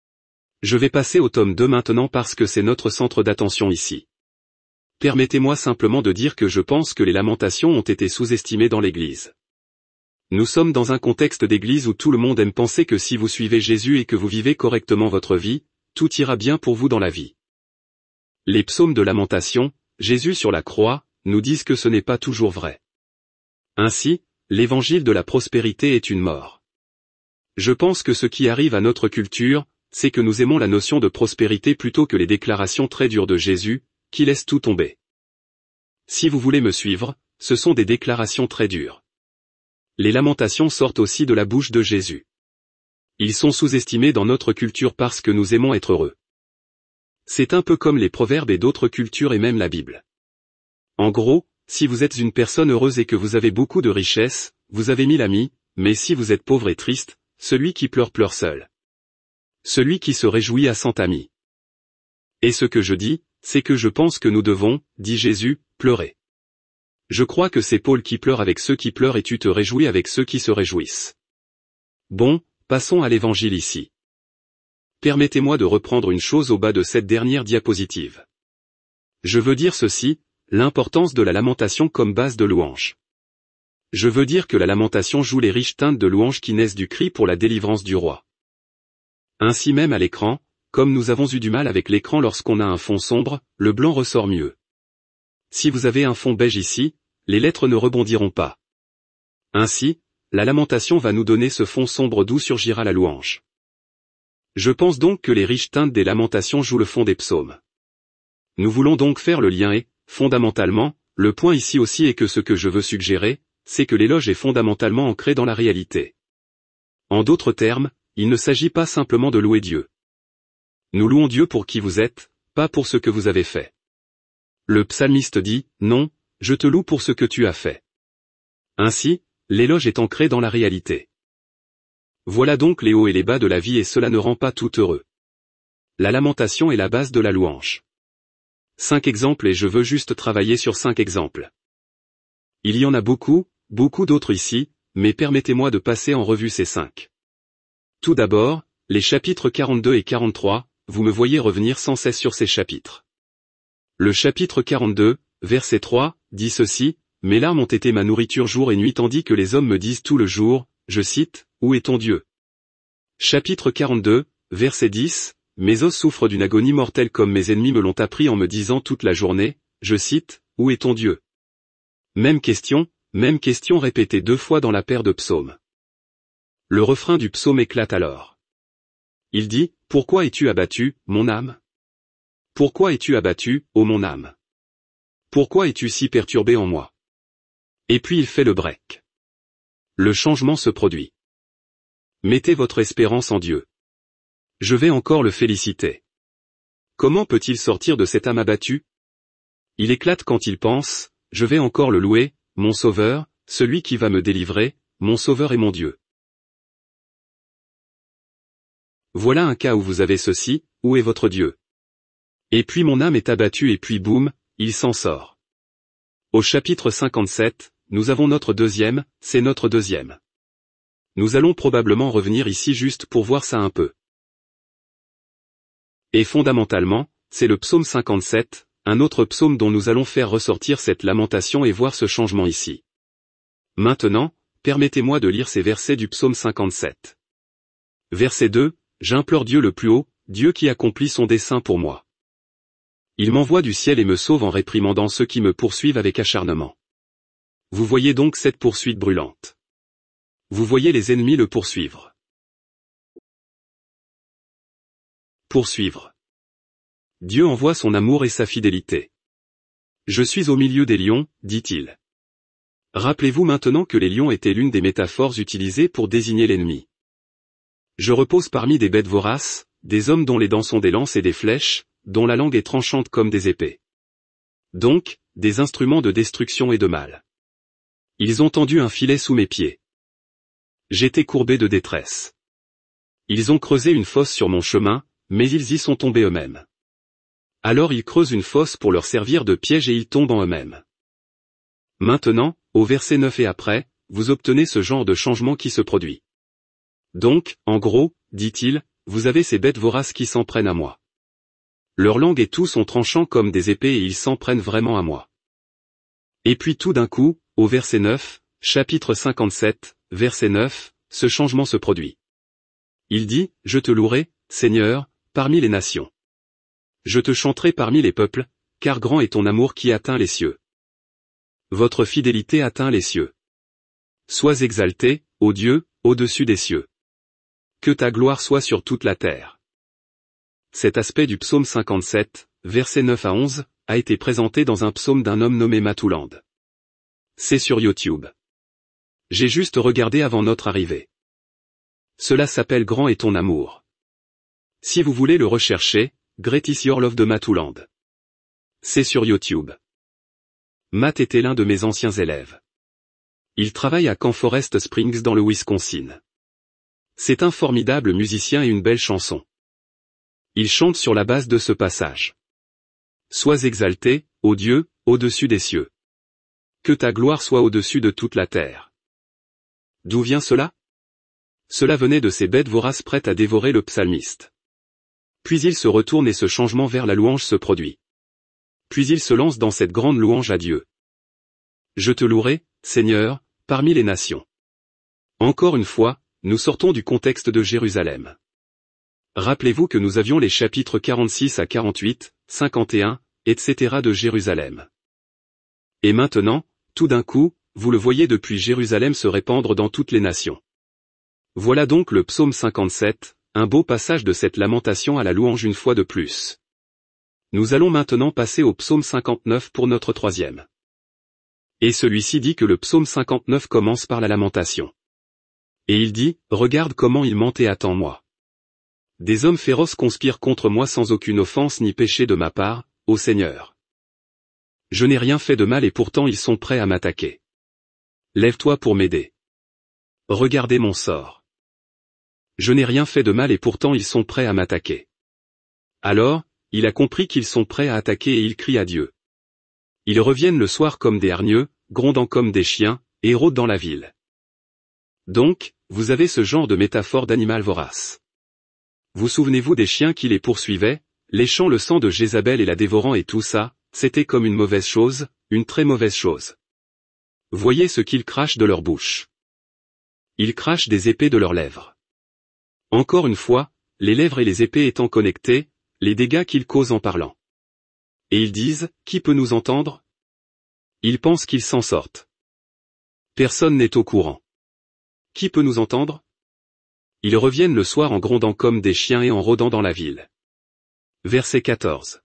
Je vais passer au tome 2 maintenant parce que c'est notre centre d'attention ici. Permettez-moi simplement de dire que je pense que les lamentations ont été sous-estimées dans l'Église. Nous sommes dans un contexte d'église où tout le monde aime penser que si vous suivez Jésus et que vous vivez correctement votre vie, tout ira bien pour vous dans la vie. Les psaumes de lamentation, Jésus sur la croix, nous disent que ce n'est pas toujours vrai. Ainsi, l'évangile de la prospérité est une mort. Je pense que ce qui arrive à notre culture, c'est que nous aimons la notion de prospérité plutôt que les déclarations très dures de Jésus, qui laissent tout tomber. Si vous voulez me suivre, ce sont des déclarations très dures. Les lamentations sortent aussi de la bouche de Jésus. Ils sont sous-estimés dans notre culture parce que nous aimons être heureux. C'est un peu comme les proverbes et d'autres cultures et même la Bible. En gros, si vous êtes une personne heureuse et que vous avez beaucoup de richesses, vous avez 1000 amis, mais si vous êtes pauvre et triste, celui qui pleure pleure seul. Celui qui se réjouit a 100 amis. Et ce que je dis, c'est que je pense que nous devons, dit Jésus, pleurer. Je crois que c'est Paul qui pleure avec ceux qui pleurent et tu te réjouis avec ceux qui se réjouissent. Bon, passons à l'évangile ici. Permettez-moi de reprendre une chose au bas de cette dernière diapositive. Je veux dire ceci, l'importance de la lamentation comme base de louange. Je veux dire que la lamentation joue les riches teintes de louange qui naissent du cri pour la délivrance du roi. Ainsi même à l'écran, comme nous avons eu du mal avec l'écran lorsqu'on a un fond sombre, le blanc ressort mieux. Si vous avez un fond beige ici, les lettres ne rebondiront pas. Ainsi, la lamentation va nous donner ce fond sombre d'où surgira la louange. Je pense donc que les riches teintes des lamentations jouent le fond des psaumes. Nous voulons donc faire le lien et, fondamentalement, le point ici aussi est que ce que je veux suggérer, c'est que l'éloge est fondamentalement ancré dans la réalité. En d'autres termes, il ne s'agit pas simplement de louer Dieu. Nous louons Dieu pour qui vous êtes, pas pour ce que vous avez fait. Le psalmiste dit, non, je te loue pour ce que tu as fait. Ainsi, l'éloge est ancré dans la réalité. Voilà donc les hauts et les bas de la vie et cela ne rend pas tout heureux. La lamentation est la base de la louange. 5 exemples et je veux juste travailler sur 5 exemples. Il y en a beaucoup d'autres ici, mais permettez-moi de passer en revue ces 5. Tout d'abord, les chapitres 42 et 43, vous me voyez revenir sans cesse sur ces chapitres. Le chapitre 42, verset 3, dit ceci, « Mes larmes ont été ma nourriture jour et nuit tandis que les hommes me disent tout le jour, je cite, où est ton Dieu ?» Chapitre 42, verset 10, « Mes os souffrent d'une agonie mortelle comme mes ennemis me l'ont appris en me disant toute la journée, je cite, où est ton Dieu ?» Même question répétée 2 fois dans la paire de psaumes. Le refrain du psaume éclate alors. Il dit, « Pourquoi es-tu abattu, mon âme ? Pourquoi es-tu abattu, ô mon âme ? Pourquoi es-tu si perturbé en moi ?» Et puis il fait le break. Le changement se produit. Mettez votre espérance en Dieu. Je vais encore le féliciter. Comment peut-il sortir de cette âme abattue ? Il éclate quand il pense, je vais encore le louer, mon Sauveur, celui qui va me délivrer, mon Sauveur et mon Dieu. Voilà un cas où vous avez ceci, où est votre Dieu ? Et puis mon âme est abattue et puis boum, il s'en sort. Au chapitre 57, nous avons notre deuxième, c'est notre deuxième. Nous allons probablement revenir ici juste pour voir ça un peu. Et fondamentalement, c'est le psaume 57, un autre psaume dont nous allons faire ressortir cette lamentation et voir ce changement ici. Maintenant, permettez-moi de lire ces versets du psaume 57. Verset 2, « J'implore Dieu le plus haut, Dieu qui accomplit son dessein pour moi. Il m'envoie du ciel et me sauve en réprimandant ceux qui me poursuivent avec acharnement. » Vous voyez donc cette poursuite brûlante. Vous voyez les ennemis le poursuivre. Poursuivre. Dieu envoie son amour et sa fidélité. Je suis au milieu des lions, dit-il. Rappelez-vous maintenant que les lions étaient l'une des métaphores utilisées pour désigner l'ennemi. Je repose parmi des bêtes voraces, des hommes dont les dents sont des lances et des flèches, dont la langue est tranchante comme des épées. Donc, des instruments de destruction et de mal. Ils ont tendu un filet sous mes pieds. J'étais courbé de détresse. Ils ont creusé une fosse sur mon chemin, mais ils y sont tombés eux-mêmes. Alors ils creusent une fosse pour leur servir de piège et ils tombent en eux-mêmes. Maintenant, au verset 9 et après, vous obtenez ce genre de changement qui se produit. Donc, en gros, dit-il, vous avez ces bêtes voraces qui s'en prennent à moi. Leur langue et tout sont tranchants comme des épées et ils s'en prennent vraiment à moi. Et puis tout d'un coup, au verset 9, chapitre 57, verset 9, ce changement se produit. Il dit, « Je te louerai, Seigneur, parmi les nations. Je te chanterai parmi les peuples, car grand est ton amour qui atteint les cieux. Votre fidélité atteint les cieux. Sois exalté, ô Dieu, au-dessus des cieux. Que ta gloire soit sur toute la terre. » Cet aspect du psaume 57, versets 9 à 11, a été présenté dans un psaume d'un homme nommé Matouland. C'est sur YouTube. J'ai juste regardé avant notre arrivée. Cela s'appelle Grand est ton amour. Si vous voulez le rechercher, Great is your love de Matouland. C'est sur YouTube. Matt était l'un de mes anciens élèves. Il travaille à Camp Forest Springs dans le Wisconsin. C'est un formidable musicien et une belle chanson. Il chante sur la base de ce passage. Sois exalté, ô Dieu, au-dessus des cieux. Que ta gloire soit au-dessus de toute la terre. D'où vient cela ? Cela venait de ces bêtes voraces prêtes à dévorer le psalmiste. Puis il se retourne et ce changement vers la louange se produit. Puis il se lance dans cette grande louange à Dieu. Je te louerai, Seigneur, parmi les nations. Encore une fois, nous sortons du contexte de Jérusalem. Rappelez-vous que nous avions les chapitres 46 à 48, 51, etc. de Jérusalem. Et maintenant, tout d'un coup, vous le voyez depuis Jérusalem se répandre dans toutes les nations. Voilà donc le psaume 57, un beau passage de cette lamentation à la louange une fois de plus. Nous allons maintenant passer au psaume 59 pour notre troisième. Et celui-ci dit que le psaume 59 commence par la lamentation. Et il dit, regarde comment il ment et attend moi. Des hommes féroces conspirent contre moi sans aucune offense ni péché de ma part, ô Seigneur. Je n'ai rien fait de mal et pourtant ils sont prêts à m'attaquer. Lève-toi pour m'aider. Regardez mon sort. Je n'ai rien fait de mal et pourtant ils sont prêts à m'attaquer. Alors, il a compris qu'ils sont prêts à attaquer et il crie à Dieu. Ils reviennent le soir comme des hargneux, grondant comme des chiens, et rôdent dans la ville. Donc, vous avez ce genre de métaphore d'animal vorace. Vous souvenez-vous des chiens qui les poursuivaient, léchant le sang de Jézabel et la dévorant et tout ça, c'était comme une mauvaise chose, une très mauvaise chose. Voyez ce qu'ils crachent de leur bouche. Ils crachent des épées de leurs lèvres. Encore une fois, les lèvres et les épées étant connectées, les dégâts qu'ils causent en parlant. Et ils disent, qui peut nous entendre? Ils pensent qu'ils s'en sortent. Personne n'est au courant. Qui peut nous entendre? Ils reviennent le soir en grondant comme des chiens et en rôdant dans la ville. Verset 14.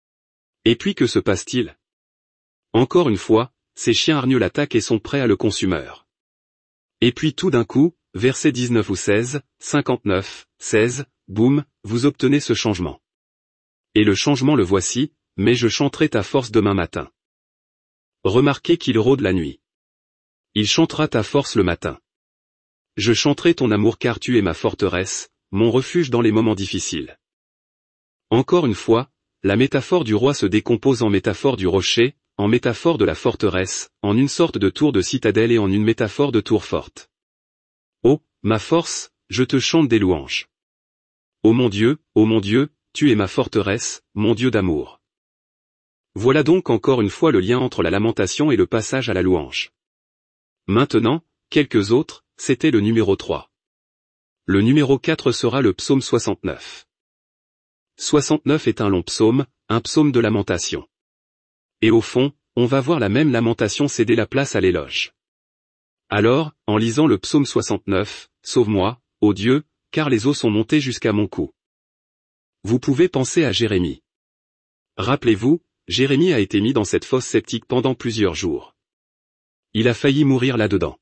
Et puis que se passe-t-il? Encore une fois, ces chiens hargneux l'attaquent et sont prêts à le consumeur. Et puis tout d'un coup, verset 19 ou 16, 59, 16, boum, vous obtenez ce changement. Et le changement le voici, mais je chanterai ta force demain matin. Remarquez qu'il rôde la nuit. Il chantera ta force le matin. Je chanterai ton amour car tu es ma forteresse, mon refuge dans les moments difficiles. Encore une fois, la métaphore du roi se décompose en métaphore du rocher, en métaphore de la forteresse, en une sorte de tour de citadelle et en une métaphore de tour forte. Oh, ma force, je te chante des louanges. Ô mon Dieu, tu es ma forteresse, mon Dieu d'amour. Voilà donc encore une fois le lien entre la lamentation et le passage à la louange. Maintenant, quelques autres, c'était le numéro 3. Le numéro 4 sera le psaume 69. 69 est un long psaume, un psaume de lamentation. Et au fond, on va voir la même lamentation céder la place à l'éloge. Alors, en lisant le psaume 69, sauve-moi, ô Dieu, car les eaux sont montées jusqu'à mon cou. Vous pouvez penser à Jérémie. Rappelez-vous, Jérémie a été mis dans cette fosse septique pendant plusieurs jours. Il a failli mourir là-dedans.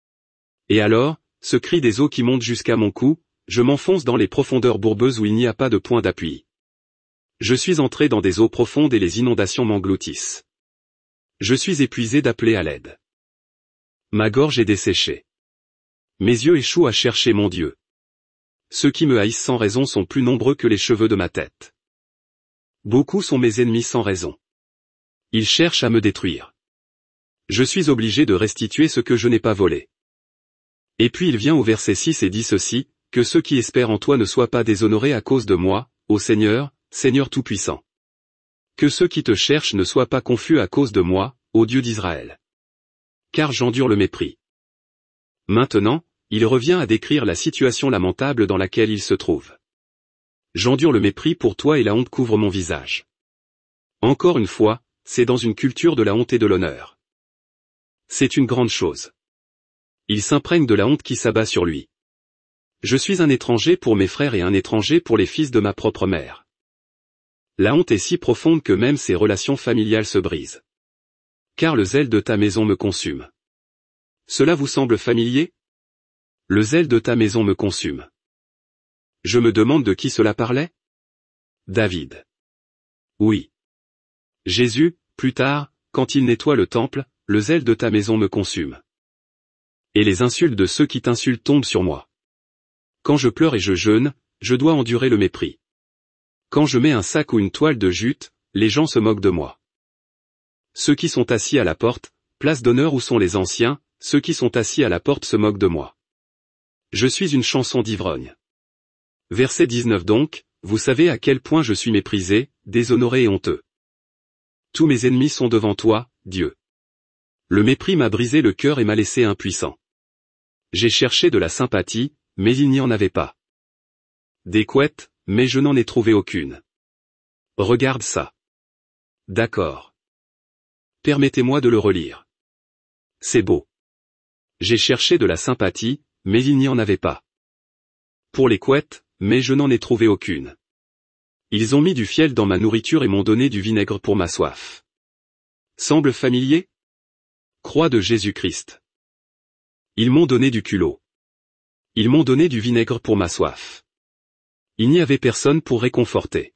Et alors, ce cri des eaux qui montent jusqu'à mon cou, je m'enfonce dans les profondeurs bourbeuses où il n'y a pas de point d'appui. Je suis entré dans des eaux profondes et les inondations m'engloutissent. Je suis épuisé d'appeler à l'aide. Ma gorge est desséchée. Mes yeux échouent à chercher mon Dieu. Ceux qui me haïssent sans raison sont plus nombreux que les cheveux de ma tête. Beaucoup sont mes ennemis sans raison. Ils cherchent à me détruire. Je suis obligé de restituer ce que je n'ai pas volé. Et puis il vient au verset 6 et dit ceci, que ceux qui espèrent en toi ne soient pas déshonorés à cause de moi, ô Seigneur, Seigneur Tout-Puissant. Que ceux qui te cherchent ne soient pas confus à cause de moi, ô Dieu d'Israël. Car j'endure le mépris. Maintenant, il revient à décrire la situation lamentable dans laquelle il se trouve. J'endure le mépris pour toi et la honte couvre mon visage. Encore une fois, c'est dans une culture de la honte et de l'honneur. C'est une grande chose. Il s'imprègne de la honte qui s'abat sur lui. Je suis un étranger pour mes frères et un étranger pour les fils de ma propre mère. La honte est si profonde que même ses relations familiales se brisent. Car le zèle de ta maison me consume. Cela vous semble familier? Le zèle de ta maison me consume. Je me demande de qui cela parlait? David. Oui. Jésus, plus tard, quand il nettoie le temple, le zèle de ta maison me consume. Et les insultes de ceux qui t'insultent tombent sur moi. Quand je pleure et je jeûne, je dois endurer le mépris. Quand je mets un sac ou une toile de jute, les gens se moquent de moi. Ceux qui sont assis à la porte, place d'honneur où sont les anciens, ceux qui sont assis à la porte se moquent de moi. Je suis une chanson d'ivrogne. Verset 19 donc, vous savez à quel point je suis méprisé, déshonoré et honteux. Tous mes ennemis sont devant toi, Dieu. Le mépris m'a brisé le cœur et m'a laissé impuissant. J'ai cherché de la sympathie, mais il n'y en avait pas. Des couettes, mais je n'en ai trouvé aucune. Regarde ça. D'accord. Permettez-moi de le relire. C'est beau. J'ai cherché de la sympathie, mais il n'y en avait pas. Pour les couettes, mais je n'en ai trouvé aucune. Ils ont mis du fiel dans ma nourriture et m'ont donné du vinaigre pour ma soif. Semble familier? Croix de Jésus-Christ. Ils m'ont donné du culot. Ils m'ont donné du vinaigre pour ma soif. Il n'y avait personne pour réconforter.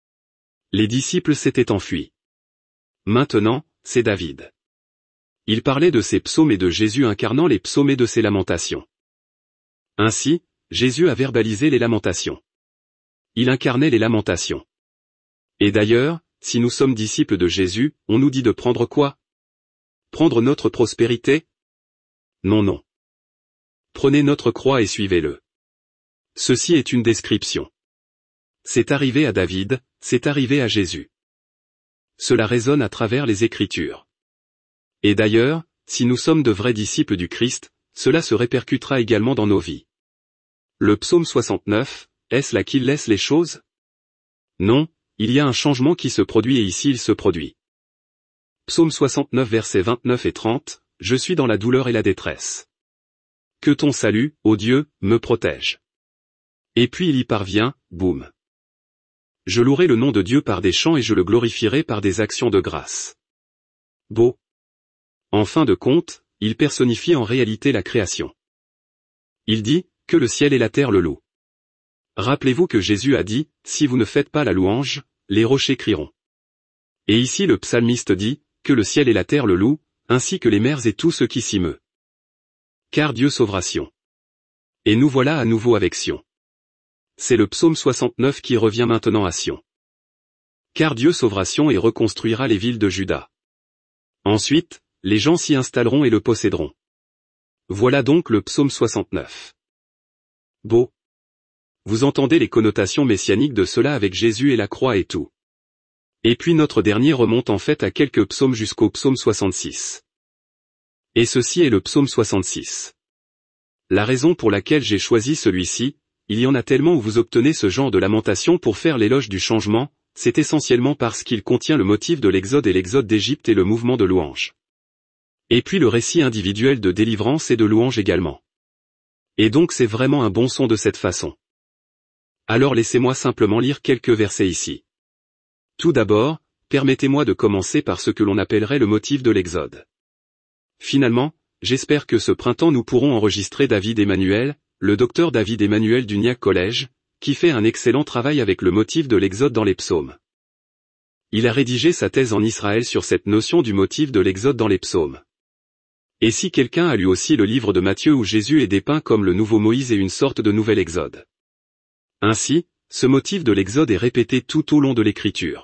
Les disciples s'étaient enfuis. Maintenant, c'est David. Il parlait de ses psaumes et de Jésus incarnant les psaumes et de ses lamentations. Ainsi, Jésus a verbalisé les lamentations. Il incarnait les lamentations. Et d'ailleurs, si nous sommes disciples de Jésus, on nous dit de prendre quoi? Prendre notre prospérité? Non, non. Prenez notre croix et suivez-le. Ceci est une description. C'est arrivé à David, c'est arrivé à Jésus. Cela résonne à travers les Écritures. Et d'ailleurs, si nous sommes de vrais disciples du Christ, cela se répercutera également dans nos vies. Le psaume 69, est-ce là qu'il laisse les choses? Non, il y a un changement qui se produit et ici il se produit. Psaume 69 versets 29 et 30, je suis dans la douleur et la détresse. Que ton salut, ô Dieu, me protège. Et puis il y parvient, boum. Je louerai le nom de Dieu par des chants et je le glorifierai par des actions de grâce. Beau. En fin de compte, il personnifie en réalité la création. Il dit, que le ciel et la terre le louent. Rappelez-vous que Jésus a dit, si vous ne faites pas la louange, les rochers crieront. Et ici le psalmiste dit, que le ciel et la terre le louent, ainsi que les mers et tout ce qui s'y meut. Car Dieu sauvera Sion. Et nous voilà à nouveau avec Sion. C'est le psaume 69 qui revient maintenant à Sion. Car Dieu sauvera Sion et reconstruira les villes de Juda. Ensuite, les gens s'y installeront et le posséderont. Voilà donc le psaume 69. Beau. Vous entendez les connotations messianiques de cela avec Jésus et la croix et tout. Et puis notre dernier remonte en fait à quelques psaumes jusqu'au psaume 66. Et ceci est le psaume 66. La raison pour laquelle j'ai choisi celui-ci, il y en a tellement où vous obtenez ce genre de lamentation pour faire l'éloge du changement, c'est essentiellement parce qu'il contient le motif de l'exode et l'exode d'Égypte et le mouvement de louange. Et puis le récit individuel de délivrance et de louange également. Et donc c'est vraiment un bon son de cette façon. Alors laissez-moi simplement lire quelques versets ici. Tout d'abord, permettez-moi de commencer par ce que l'on appellerait le motif de l'exode. Finalement, j'espère que ce printemps nous pourrons enregistrer David Emmanuel, le docteur David Emmanuel du Niac Collège, qui fait un excellent travail avec le motif de l'exode dans les psaumes. Il a rédigé sa thèse en Israël sur cette notion du motif de l'exode dans les psaumes. Et si quelqu'un a lu aussi le livre de Matthieu où Jésus est dépeint comme le nouveau Moïse et une sorte de nouvel exode. Ainsi, ce motif de l'exode est répété tout au long de l'écriture.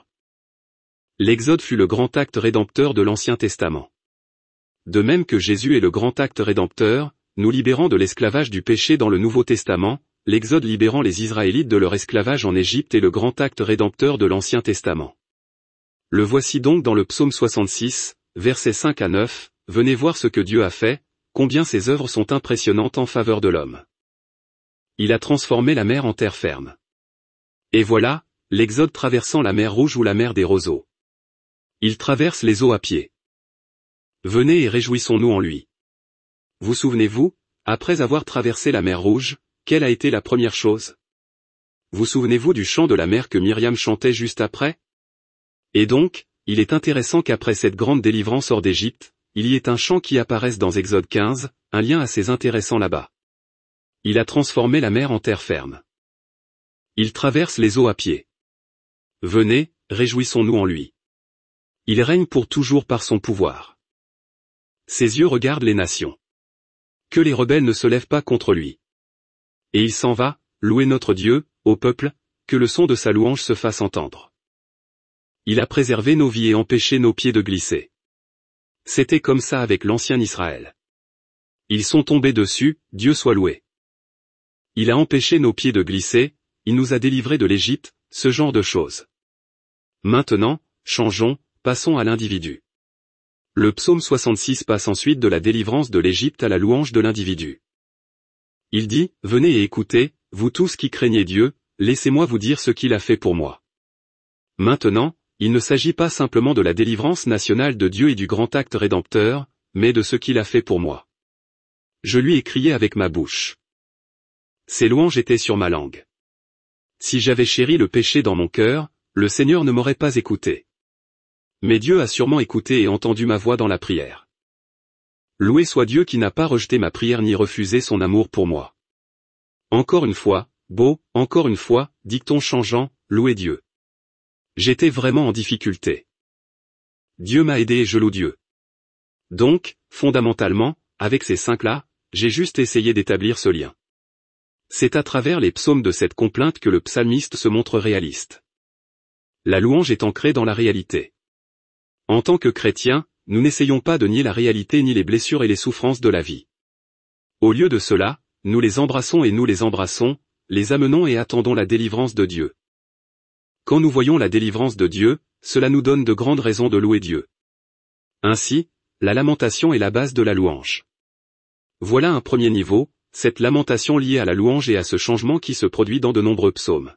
L'exode fut le grand acte rédempteur de l'Ancien Testament. De même que Jésus est le grand acte rédempteur, nous libérant de l'esclavage du péché dans le Nouveau Testament, l'exode libérant les Israélites de leur esclavage en Égypte est le grand acte rédempteur de l'Ancien Testament. Le voici donc dans le psaume 66, versets 5 à 9, venez voir ce que Dieu a fait, combien ses œuvres sont impressionnantes en faveur de l'homme. Il a transformé la mer en terre ferme. Et voilà, l'exode traversant la mer Rouge ou la mer des roseaux. Il traverse les eaux à pied. Venez et réjouissons-nous en lui. Vous souvenez-vous, après avoir traversé la mer Rouge, quelle a été la première chose? Vous souvenez-vous du chant de la mer que Myriam chantait juste après? Et donc, il est intéressant qu'après cette grande délivrance hors d'Égypte, il y ait un chant qui apparaisse dans Exode 15, un lien assez intéressant là-bas. Il a transformé la mer en terre ferme. Il traverse les eaux à pied. Venez, réjouissons-nous en lui. Il règne pour toujours par son pouvoir. Ses yeux regardent les nations. Que les rebelles ne se lèvent pas contre lui. Et il s'en va, louer notre Dieu, au peuple, que le son de sa louange se fasse entendre. Il a préservé nos vies et empêché nos pieds de glisser. C'était comme ça avec l'ancien Israël. Ils sont tombés dessus, Dieu soit loué. Il a empêché nos pieds de glisser, il nous a délivrés de l'Égypte, ce genre de choses. Maintenant, changeons, passons à l'individu. Le psaume 66 passe ensuite de la délivrance de l'Égypte à la louange de l'individu. Il dit, venez et écoutez, vous tous qui craignez Dieu, laissez-moi vous dire ce qu'il a fait pour moi. Maintenant, il ne s'agit pas simplement de la délivrance nationale de Dieu et du grand acte rédempteur, mais de ce qu'il a fait pour moi. Je lui ai crié avec ma bouche. Ses louanges étaient sur ma langue. Si j'avais chéri le péché dans mon cœur, le Seigneur ne m'aurait pas écouté. Mais Dieu a sûrement écouté et entendu ma voix dans la prière. Loué soit Dieu qui n'a pas rejeté ma prière ni refusé son amour pour moi. Encore une fois, beau, encore une fois, dicton changeant, louez Dieu. J'étais vraiment en difficulté. Dieu m'a aidé et je loue Dieu. Donc, fondamentalement, avec ces 5-là, j'ai juste essayé d'établir ce lien. C'est à travers les psaumes de cette complainte que le psalmiste se montre réaliste. La louange est ancrée dans la réalité. En tant que chrétiens, nous n'essayons pas de nier la réalité ni les blessures et les souffrances de la vie. Au lieu de cela, nous les embrassons et nous les embrassons, les amenons et attendons la délivrance de Dieu. Quand nous voyons la délivrance de Dieu, cela nous donne de grandes raisons de louer Dieu. Ainsi, la lamentation est la base de la louange. Voilà un premier niveau, cette lamentation liée à la louange et à ce changement qui se produit dans de nombreux psaumes.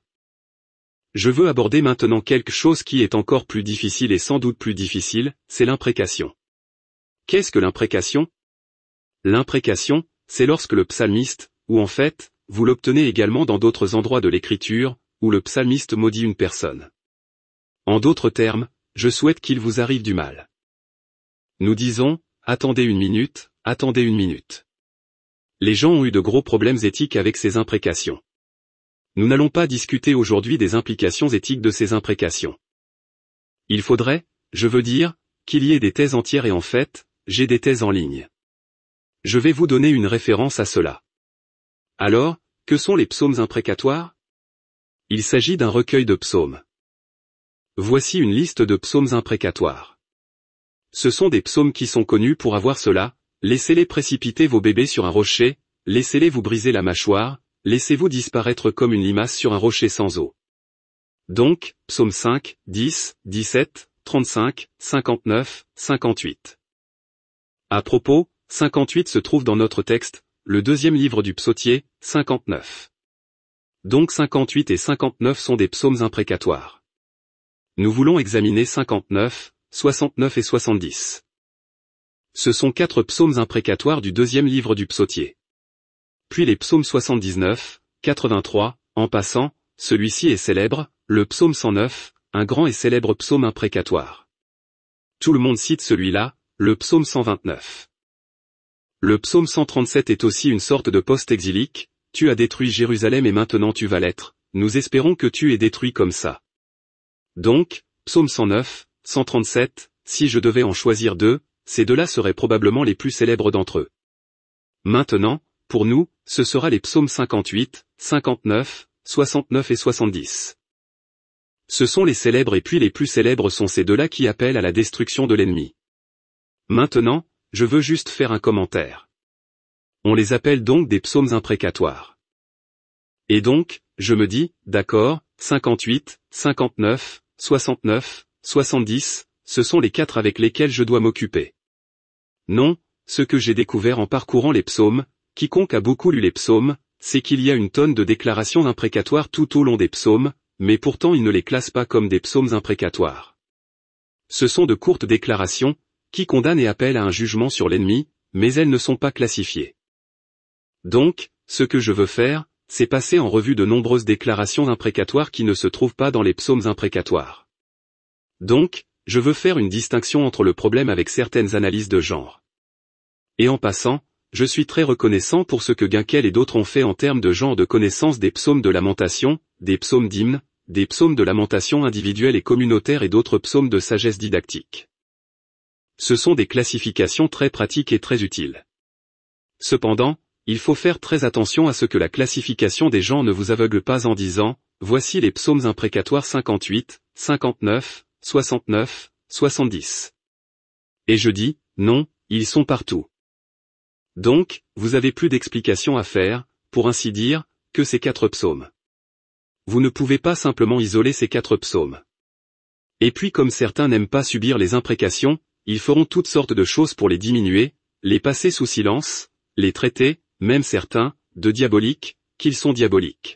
Je veux aborder maintenant quelque chose qui est encore plus difficile et sans doute plus difficile, c'est l'imprécation. Qu'est-ce que l'imprécation? L'imprécation, c'est lorsque le psalmiste, ou en fait, vous l'obtenez également dans d'autres endroits de l'Écriture, où le psalmiste maudit une personne. En d'autres termes, je souhaite qu'il vous arrive du mal. Nous disons, attendez une minute, attendez une minute. Les gens ont eu de gros problèmes éthiques avec ces imprécations. Nous n'allons pas discuter aujourd'hui des implications éthiques de ces imprécations. Il faudrait, je veux dire, qu'il y ait des thèses entières et en fait, j'ai des thèses en ligne. Je vais vous donner une référence à cela. Alors, que sont les psaumes imprécatoires? Il s'agit d'un recueil de psaumes. Voici une liste de psaumes imprécatoires. Ce sont des psaumes qui sont connus pour avoir cela: laissez-les précipiter vos bébés sur un rocher, laissez-les vous briser la mâchoire, laissez-vous disparaître comme une limace sur un rocher sans eau. Donc, psaume 5, 10, 17, 35, 59, 58. À propos, 58 se trouve dans notre texte, le deuxième livre du psautier, 59. Donc 58 et 59 sont des psaumes imprécatoires. Nous voulons examiner 59, 69 et 70. Ce sont 4 psaumes imprécatoires du deuxième livre du psautier. Puis les psaumes 79, 83, en passant, celui-ci est célèbre, le psaume 109, un grand et célèbre psaume imprécatoire. Tout le monde cite celui-là, le psaume 129. Le psaume 137 est aussi une sorte de post-exilique: tu as détruit Jérusalem et maintenant tu vas l'être, nous espérons que tu es détruit comme ça. Donc, psaume 109, 137, si je devais en choisir 2, ces 2-là seraient probablement les plus célèbres d'entre eux. Maintenant, pour nous, ce sera les psaumes 58, 59, 69 et 70. Ce sont les célèbres et puis les plus célèbres sont ces 2-là qui appellent à la destruction de l'ennemi. Maintenant, je veux juste faire un commentaire. On les appelle donc des psaumes imprécatoires. Et donc, je me dis, d'accord, 58, 59, 69, 70, ce sont les 4 avec lesquels je dois m'occuper. Non, ce que j'ai découvert en parcourant les psaumes, quiconque a beaucoup lu les psaumes, c'est qu'il y a une tonne de déclarations imprécatoires tout au long des psaumes, mais pourtant il ne les classe pas comme des psaumes imprécatoires. Ce sont de courtes déclarations, qui condamnent et appellent à un jugement sur l'ennemi, mais elles ne sont pas classifiées. Donc, ce que je veux faire, c'est passer en revue de nombreuses déclarations imprécatoires qui ne se trouvent pas dans les psaumes imprécatoires. Donc, je veux faire une distinction entre le problème avec certaines analyses de genre. Et en passant, je suis très reconnaissant pour ce que Guinquel et d'autres ont fait en termes de genre de connaissance des psaumes de lamentation, des psaumes d'hymne, des psaumes de lamentation individuels et communautaires et d'autres psaumes de sagesse didactique. Ce sont des classifications très pratiques et très utiles. Cependant, il faut faire très attention à ce que la classification des gens ne vous aveugle pas en disant, voici les psaumes imprécatoires 58, 59, 69, 70. Et je dis, non, ils sont partout. Donc, vous avez plus d'explications à faire, pour ainsi dire, que ces 4 psaumes. Vous ne pouvez pas simplement isoler ces 4 psaumes. Et puis comme certains n'aiment pas subir les imprécations, ils feront toutes sortes de choses pour les diminuer, les passer sous silence, les traiter, même certains, de diaboliques, qu'ils sont diaboliques.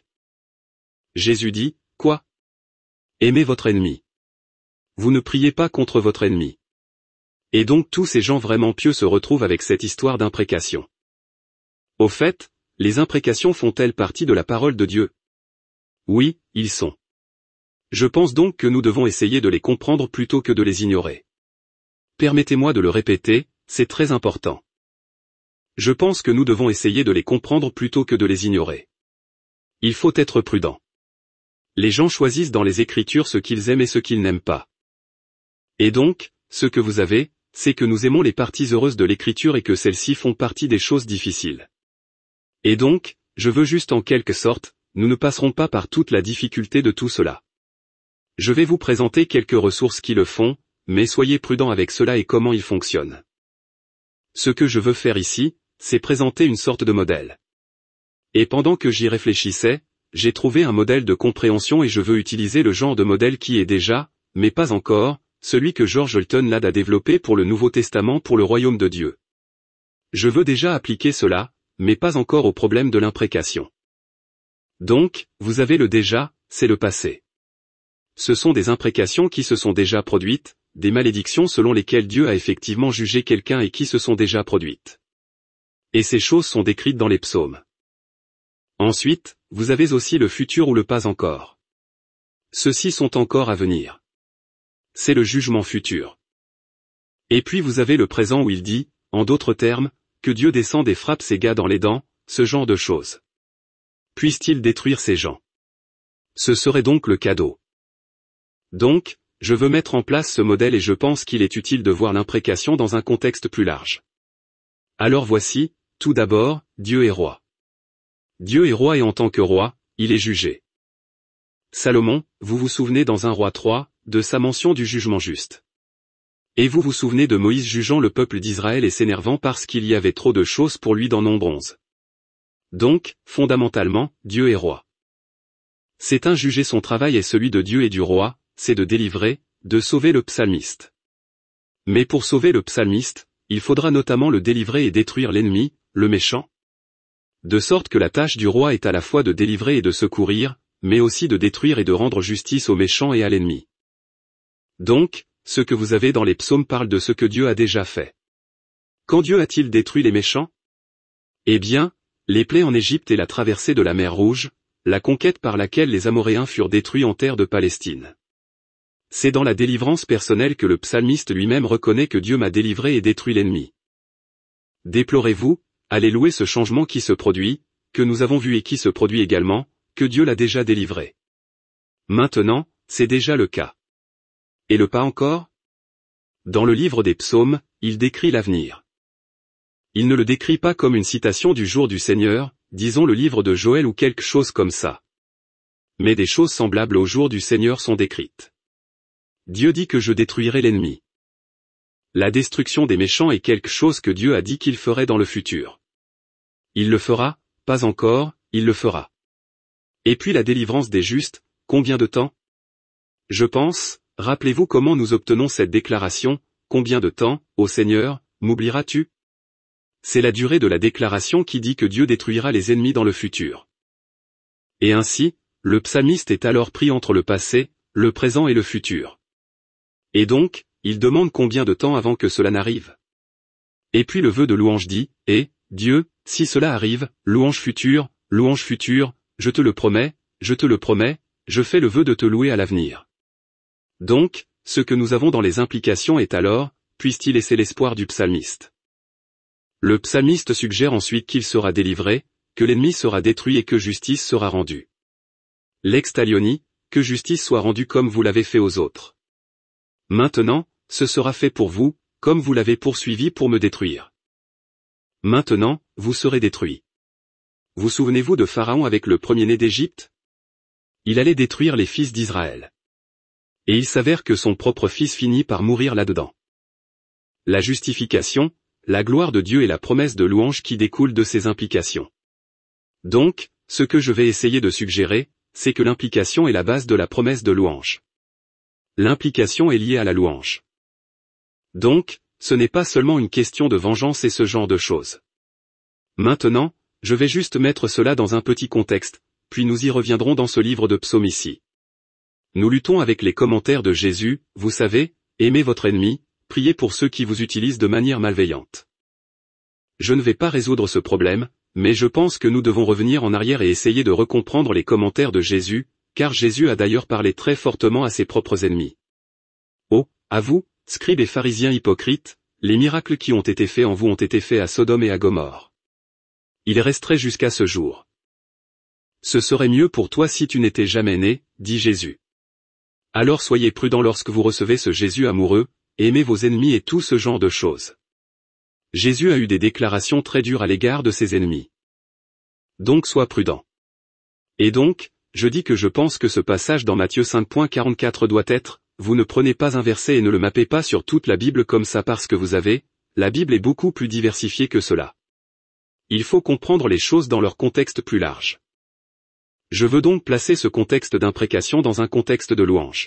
Jésus dit, quoi? Aimez votre ennemi. Vous ne priez pas contre votre ennemi. Et donc tous ces gens vraiment pieux se retrouvent avec cette histoire d'imprécation. Au fait, les imprécations font-elles partie de la parole de Dieu? Oui, ils sont. Je pense donc que nous devons essayer de les comprendre plutôt que de les ignorer. Permettez-moi de le répéter, c'est très important. Je pense que nous devons essayer de les comprendre plutôt que de les ignorer. Il faut être prudent. Les gens choisissent dans les Écritures ce qu'ils aiment et ce qu'ils n'aiment pas. Et donc, ce que vous avez, c'est que nous aimons les parties heureuses de l'Écriture et que celles-ci font partie des choses difficiles. Et donc, je veux juste en quelque sorte, nous ne passerons pas par toute la difficulté de tout cela. Je vais vous présenter quelques ressources qui le font, mais soyez prudents avec cela et comment ils fonctionnent. Ce que je veux faire ici, c'est présenter une sorte de modèle. Et pendant que j'y réfléchissais, j'ai trouvé un modèle de compréhension et je veux utiliser le genre de modèle qui est déjà, mais pas encore, celui que George Elton Ladd a développé pour le Nouveau Testament pour le royaume de Dieu. Je veux déjà appliquer cela, mais pas encore au problème de l'imprécation. Donc, vous avez le déjà, c'est le passé. Ce sont des imprécations qui se sont déjà produites, des malédictions selon lesquelles Dieu a effectivement jugé quelqu'un et qui se sont déjà produites. Et ces choses sont décrites dans les psaumes. Ensuite, vous avez aussi le futur ou le pas encore. Ceux-ci sont encore à venir. C'est le jugement futur. Et puis vous avez le présent où il dit, en d'autres termes, que Dieu descende et frappe ses gars dans les dents, ce genre de choses. Puisse-t-il détruire ces gens? Ce serait donc le cadeau. Donc, je veux mettre en place ce modèle et je pense qu'il est utile de voir l'imprécation dans un contexte plus large. Alors voici, tout d'abord, Dieu est roi. Dieu est roi et en tant que roi, il est jugé. Salomon, vous vous souvenez dans 1 Roi 3, de sa mention du jugement juste. Et vous vous souvenez de Moïse jugeant le peuple d'Israël et s'énervant parce qu'il y avait trop de choses pour lui dans Nombre 11. Donc, fondamentalement, Dieu est roi. C'est un juger son travail est celui de Dieu et du roi, c'est de délivrer, de sauver le psalmiste. Mais pour sauver le psalmiste, il faudra notamment le délivrer et détruire l'ennemi, le méchant. De sorte que la tâche du roi est à la fois de délivrer et de secourir, mais aussi de détruire et de rendre justice aux méchants et à l'ennemi. Donc, ce que vous avez dans les psaumes parle de ce que Dieu a déjà fait. Quand Dieu a-t-il détruit les méchants? Eh bien, les plaies en Égypte et la traversée de la mer Rouge, la conquête par laquelle les Amoréens furent détruits en terre de Palestine. C'est dans la délivrance personnelle que le psalmiste lui-même reconnaît que Dieu m'a délivré et détruit l'ennemi. Déplorez-vous, allez louer ce changement qui se produit, que nous avons vu et qui se produit également, que Dieu l'a déjà délivré. Maintenant, c'est déjà le cas. Et le pas encore? Dans le livre des psaumes, il décrit l'avenir. Il ne le décrit pas comme une citation du jour du Seigneur, disons le livre de Joël ou quelque chose comme ça. Mais des choses semblables au jour du Seigneur sont décrites. Dieu dit que je détruirai l'ennemi. La destruction des méchants est quelque chose que Dieu a dit qu'il ferait dans le futur. Il le fera, pas encore, il le fera. Et puis la délivrance des justes, combien de temps? Je pense, rappelez-vous comment nous obtenons cette déclaration, combien de temps, ô Seigneur, m'oublieras-tu? C'est la durée de la déclaration qui dit que Dieu détruira les ennemis dans le futur. Et ainsi, le psalmiste est alors pris entre le passé, le présent et le futur. Et donc, il demande combien de temps avant que cela n'arrive. Et puis le vœu de louange dit, et, Dieu, si cela arrive, louange future, je te le promets, je fais le vœu de te louer à l'avenir. Donc, ce que nous avons dans les implications est alors, puisse-t-il laisser l'espoir du psalmiste. Le psalmiste suggère ensuite qu'il sera délivré, que l'ennemi sera détruit et que justice sera rendue. Lex talioni, que justice soit rendue comme vous l'avez fait aux autres. Maintenant, ce sera fait pour vous, comme vous l'avez poursuivi pour me détruire. Maintenant, vous serez détruits. Vous souvenez-vous de Pharaon avec le premier-né d'Égypte? Il allait détruire les fils d'Israël. Et il s'avère que son propre fils finit par mourir là-dedans. La justification, la gloire de Dieu et la promesse de louange qui découlent de ces implications. Donc, ce que je vais essayer de suggérer, c'est que l'implication est la base de la promesse de louange. L'implication est liée à la louange. Donc, ce n'est pas seulement une question de vengeance et ce genre de choses. Maintenant, je vais juste mettre cela dans un petit contexte, puis nous y reviendrons dans ce livre de psaumes ici. Nous luttons avec les commentaires de Jésus, vous savez, aimez votre ennemi, priez pour ceux qui vous utilisent de manière malveillante. Je ne vais pas résoudre ce problème, mais je pense que nous devons revenir en arrière et essayer de recomprendre les commentaires de Jésus, car Jésus a d'ailleurs parlé très fortement à ses propres ennemis. Oh, à vous, scribes et pharisiens hypocrites, les miracles qui ont été faits en vous ont été faits à Sodome et à Gomorrhe. Ils resteraient jusqu'à ce jour. Ce serait mieux pour toi si tu n'étais jamais né, dit Jésus. Alors soyez prudents lorsque vous recevez ce Jésus amoureux, aimez vos ennemis et tout ce genre de choses. Jésus a eu des déclarations très dures à l'égard de ses ennemis. Donc sois prudent. Et donc, je dis que je pense que ce passage dans Matthieu 5.44 doit être, vous ne prenez pas un verset et ne le mappez pas sur toute la Bible comme ça parce que vous avez, la Bible est beaucoup plus diversifiée que cela. Il faut comprendre les choses dans leur contexte plus large. Je veux donc placer ce contexte d'imprécation dans un contexte de louange.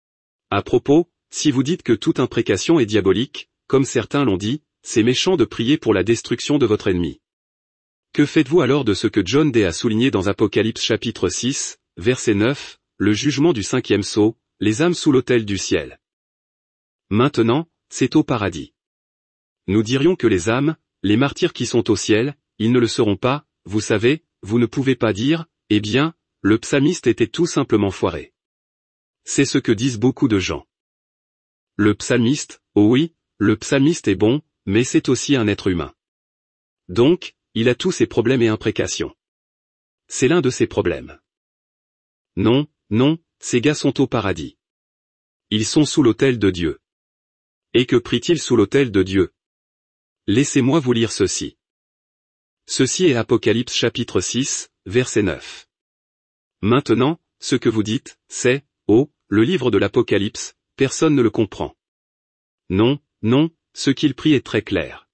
À propos, si vous dites que toute imprécation est diabolique, comme certains l'ont dit, c'est méchant de prier pour la destruction de votre ennemi. Que faites-vous alors de ce que John Day a souligné dans Apocalypse chapitre 6, verset 9, le jugement du 5e sceau, les âmes sous l'autel du ciel. Maintenant, c'est au paradis. Nous dirions que les âmes, les martyrs qui sont au ciel, ils ne le seront pas, vous savez, vous ne pouvez pas dire, eh bien, le psalmiste était tout simplement foiré. C'est ce que disent beaucoup de gens. Le psalmiste, oh oui, le psalmiste est bon, mais c'est aussi un être humain. Donc, il a tous ses problèmes et imprécations. C'est l'un de ses problèmes. Non, non, ces gars sont au paradis. Ils sont sous l'autel de Dieu. Et que prient-ils sous l'autel de Dieu? Laissez-moi vous lire ceci. Ceci est Apocalypse chapitre 6, verset 9. Maintenant, ce que vous dites, c'est, oh, le livre de l'Apocalypse, personne ne le comprend. Non, non, ce qu'il prie est très clair.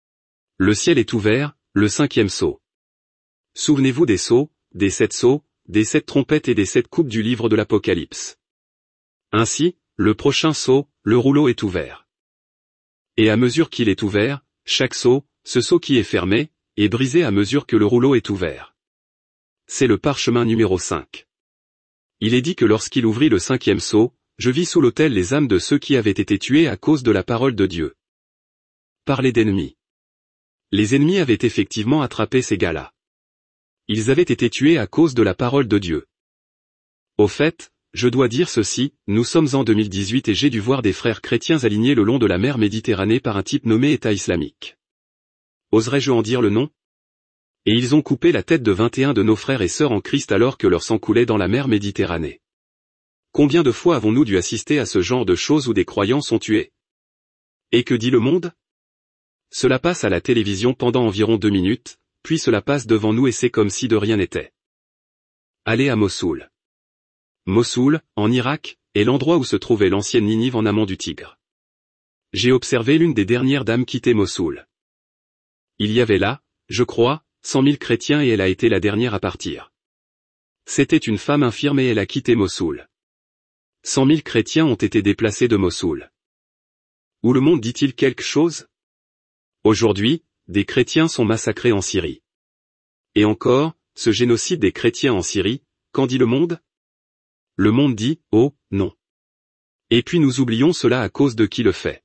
Le ciel est ouvert, le 5e sceau. Souvenez-vous des sceaux, des 7 sceaux, des 7 trompettes et des 7 coupes du livre de l'Apocalypse. Ainsi, le prochain sceau, le rouleau est ouvert. Et à mesure qu'il est ouvert, chaque sceau, ce sceau qui est fermé, est brisé à mesure que le rouleau est ouvert. C'est le parchemin numéro 5. Il est dit que lorsqu'il ouvrit le 5e sceau, je vis sous l'autel les âmes de ceux qui avaient été tués à cause de la parole de Dieu. Parler d'ennemis. Les ennemis avaient effectivement attrapé ces gars-là. Ils avaient été tués à cause de la parole de Dieu. Au fait, je dois dire ceci, nous sommes en 2018 et j'ai dû voir des frères chrétiens alignés le long de la mer Méditerranée par un type nommé État islamique. Oserais-je en dire le nom? Et ils ont coupé la tête de 21 de nos frères et sœurs en Christ alors que leur sang coulait dans la mer Méditerranée. Combien de fois avons-nous dû assister à ce genre de choses où des croyants sont tués? Et que dit le monde? Cela passe à la télévision pendant environ 2 minutes, puis cela passe devant nous et c'est comme si de rien n'était. Allez à Mossoul. Mossoul, en Irak, est l'endroit où se trouvait l'ancienne Ninive en amont du Tigre. J'ai observé l'une des dernières dames quitter Mossoul. Il y avait là, je crois, 100 000 chrétiens et elle a été la dernière à partir. C'était une femme infirme et elle a quitté Mossoul. 100 000 chrétiens ont été déplacés de Mossoul. Où le monde dit-il quelque chose? Aujourd'hui, des chrétiens sont massacrés en Syrie. Et encore, ce génocide des chrétiens en Syrie, qu'en dit le monde? Le monde dit, oh, non. Et puis nous oublions cela à cause de qui le fait.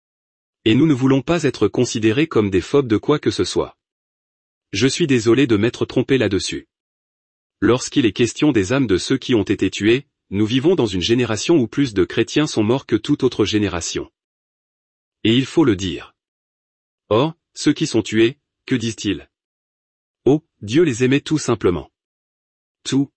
Et nous ne voulons pas être considérés comme des phobes de quoi que ce soit. Je suis désolé de m'être trompé là-dessus. Lorsqu'il est question des âmes de ceux qui ont été tués, nous vivons dans une génération où plus de chrétiens sont morts que toute autre génération. Et il faut le dire. Or, ceux qui sont tués, que disent-ils? Oh, Dieu les aimait tout simplement. Tout.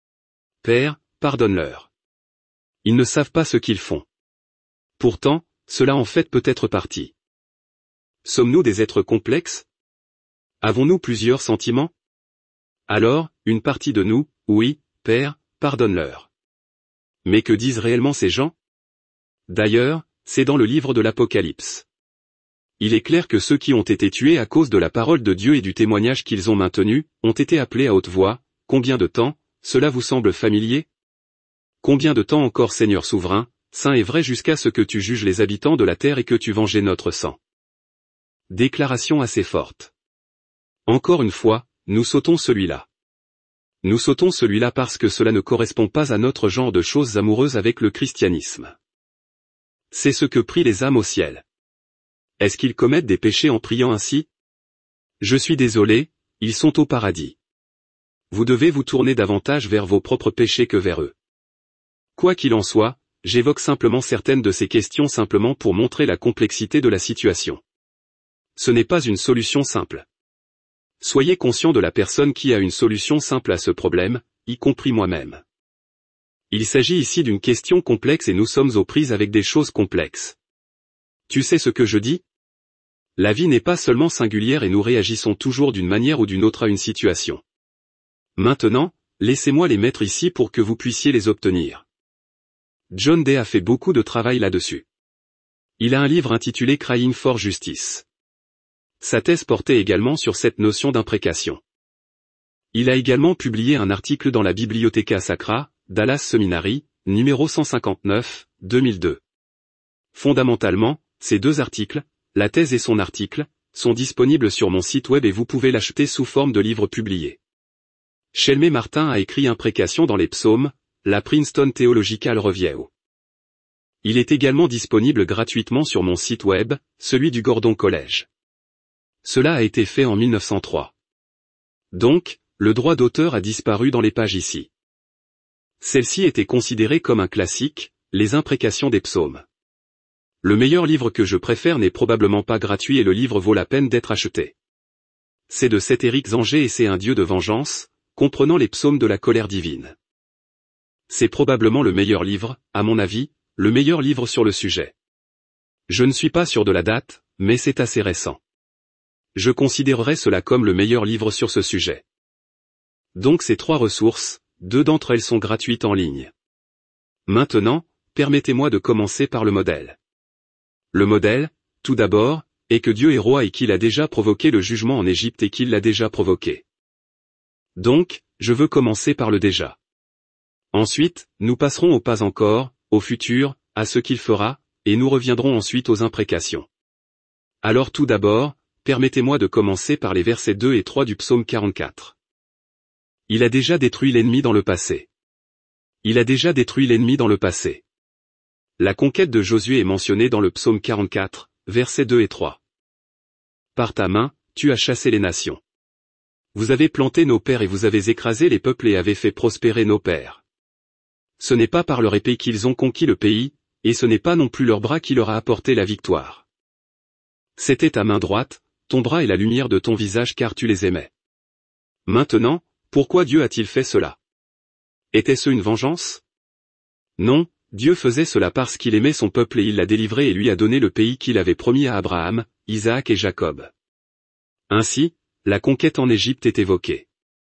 Père, pardonne-leur. Ils ne savent pas ce qu'ils font. Pourtant, cela en fait peut être partie. Sommes-nous des êtres complexes? Avons-nous plusieurs sentiments? Alors, une partie de nous, oui, Père, pardonne-leur. Mais que disent réellement ces gens? D'ailleurs, c'est dans le livre de l'Apocalypse. Il est clair que ceux qui ont été tués à cause de la parole de Dieu et du témoignage qu'ils ont maintenu, ont été appelés à haute voix. Combien de temps, cela vous semble familier? Combien de temps encore Seigneur souverain, saint et vrai jusqu'à ce que tu juges les habitants de la terre et que tu venges notre sang? Déclaration assez forte. Encore une fois, nous sautons celui-là. Nous sautons celui-là parce que cela ne correspond pas à notre genre de choses amoureuses avec le christianisme. C'est ce que prient les âmes au ciel. Est-ce qu'ils commettent des péchés en priant ainsi? Je suis désolé, ils sont au paradis. Vous devez vous tourner davantage vers vos propres péchés que vers eux. Quoi qu'il en soit, j'évoque simplement certaines de ces questions simplement pour montrer la complexité de la situation. Ce n'est pas une solution simple. Soyez conscient de la personne qui a une solution simple à ce problème, y compris moi-même. Il s'agit ici d'une question complexe et nous sommes aux prises avec des choses complexes. Tu sais ce que je dis? La vie n'est pas seulement singulière et nous réagissons toujours d'une manière ou d'une autre à une situation. Maintenant, laissez-moi les mettre ici pour que vous puissiez les obtenir. John Day a fait beaucoup de travail là-dessus. Il a un livre intitulé Crying for Justice. Sa thèse portait également sur cette notion d'imprécation. Il a également publié un article dans la Bibliotheca Sacra, Dallas Seminary, numéro 159, 2002. Fondamentalement, ces deux articles, la thèse et son article, sont disponibles sur mon site web et vous pouvez l'acheter sous forme de livre publié. Shelmey Martin a écrit Imprécation dans les psaumes, la Princeton Theological Review. Il est également disponible gratuitement sur mon site web, celui du Gordon College. Cela a été fait en 1903. Donc, le droit d'auteur a disparu dans les pages ici. Celle-ci était considérée comme un classique, les imprécations des psaumes. Le meilleur livre que je préfère n'est probablement pas gratuit et le livre vaut la peine d'être acheté. C'est de cet Éric Zanger et c'est un Dieu de vengeance, comprenant les psaumes de la colère divine. C'est probablement le meilleur livre, à mon avis, le meilleur livre sur le sujet. Je ne suis pas sûr de la date, mais c'est assez récent. Je considérerais cela comme le meilleur livre sur ce sujet. Donc ces trois ressources, deux d'entre elles sont gratuites en ligne. Maintenant, permettez-moi de commencer par le modèle. Le modèle, tout d'abord, est que Dieu est roi et qu'il a déjà provoqué le jugement en Égypte et qu'il l'a déjà provoqué. Donc, je veux commencer par le déjà. Ensuite, nous passerons au pas encore, au futur, à ce qu'il fera, et nous reviendrons ensuite aux imprécations. Alors tout d'abord, permettez-moi de commencer par les versets 2 et 3 du psaume 44. Il a déjà détruit l'ennemi dans le passé. Il a déjà détruit l'ennemi dans le passé. La conquête de Josué est mentionnée dans le psaume 44, versets 2 et 3. Par ta main, tu as chassé les nations. Vous avez planté nos pères et vous avez écrasé les peuples et avez fait prospérer nos pères. Ce n'est pas par leur épée qu'ils ont conquis le pays, et ce n'est pas non plus leur bras qui leur a apporté la victoire. C'était ta main droite, ton bras et la lumière de ton visage car tu les aimais. Maintenant, pourquoi Dieu a-t-il fait cela? Était-ce une vengeance? Non, Dieu faisait cela parce qu'il aimait son peuple et il l'a délivré et lui a donné le pays qu'il avait promis à Abraham, Isaac et Jacob. Ainsi, la conquête en Égypte est évoquée.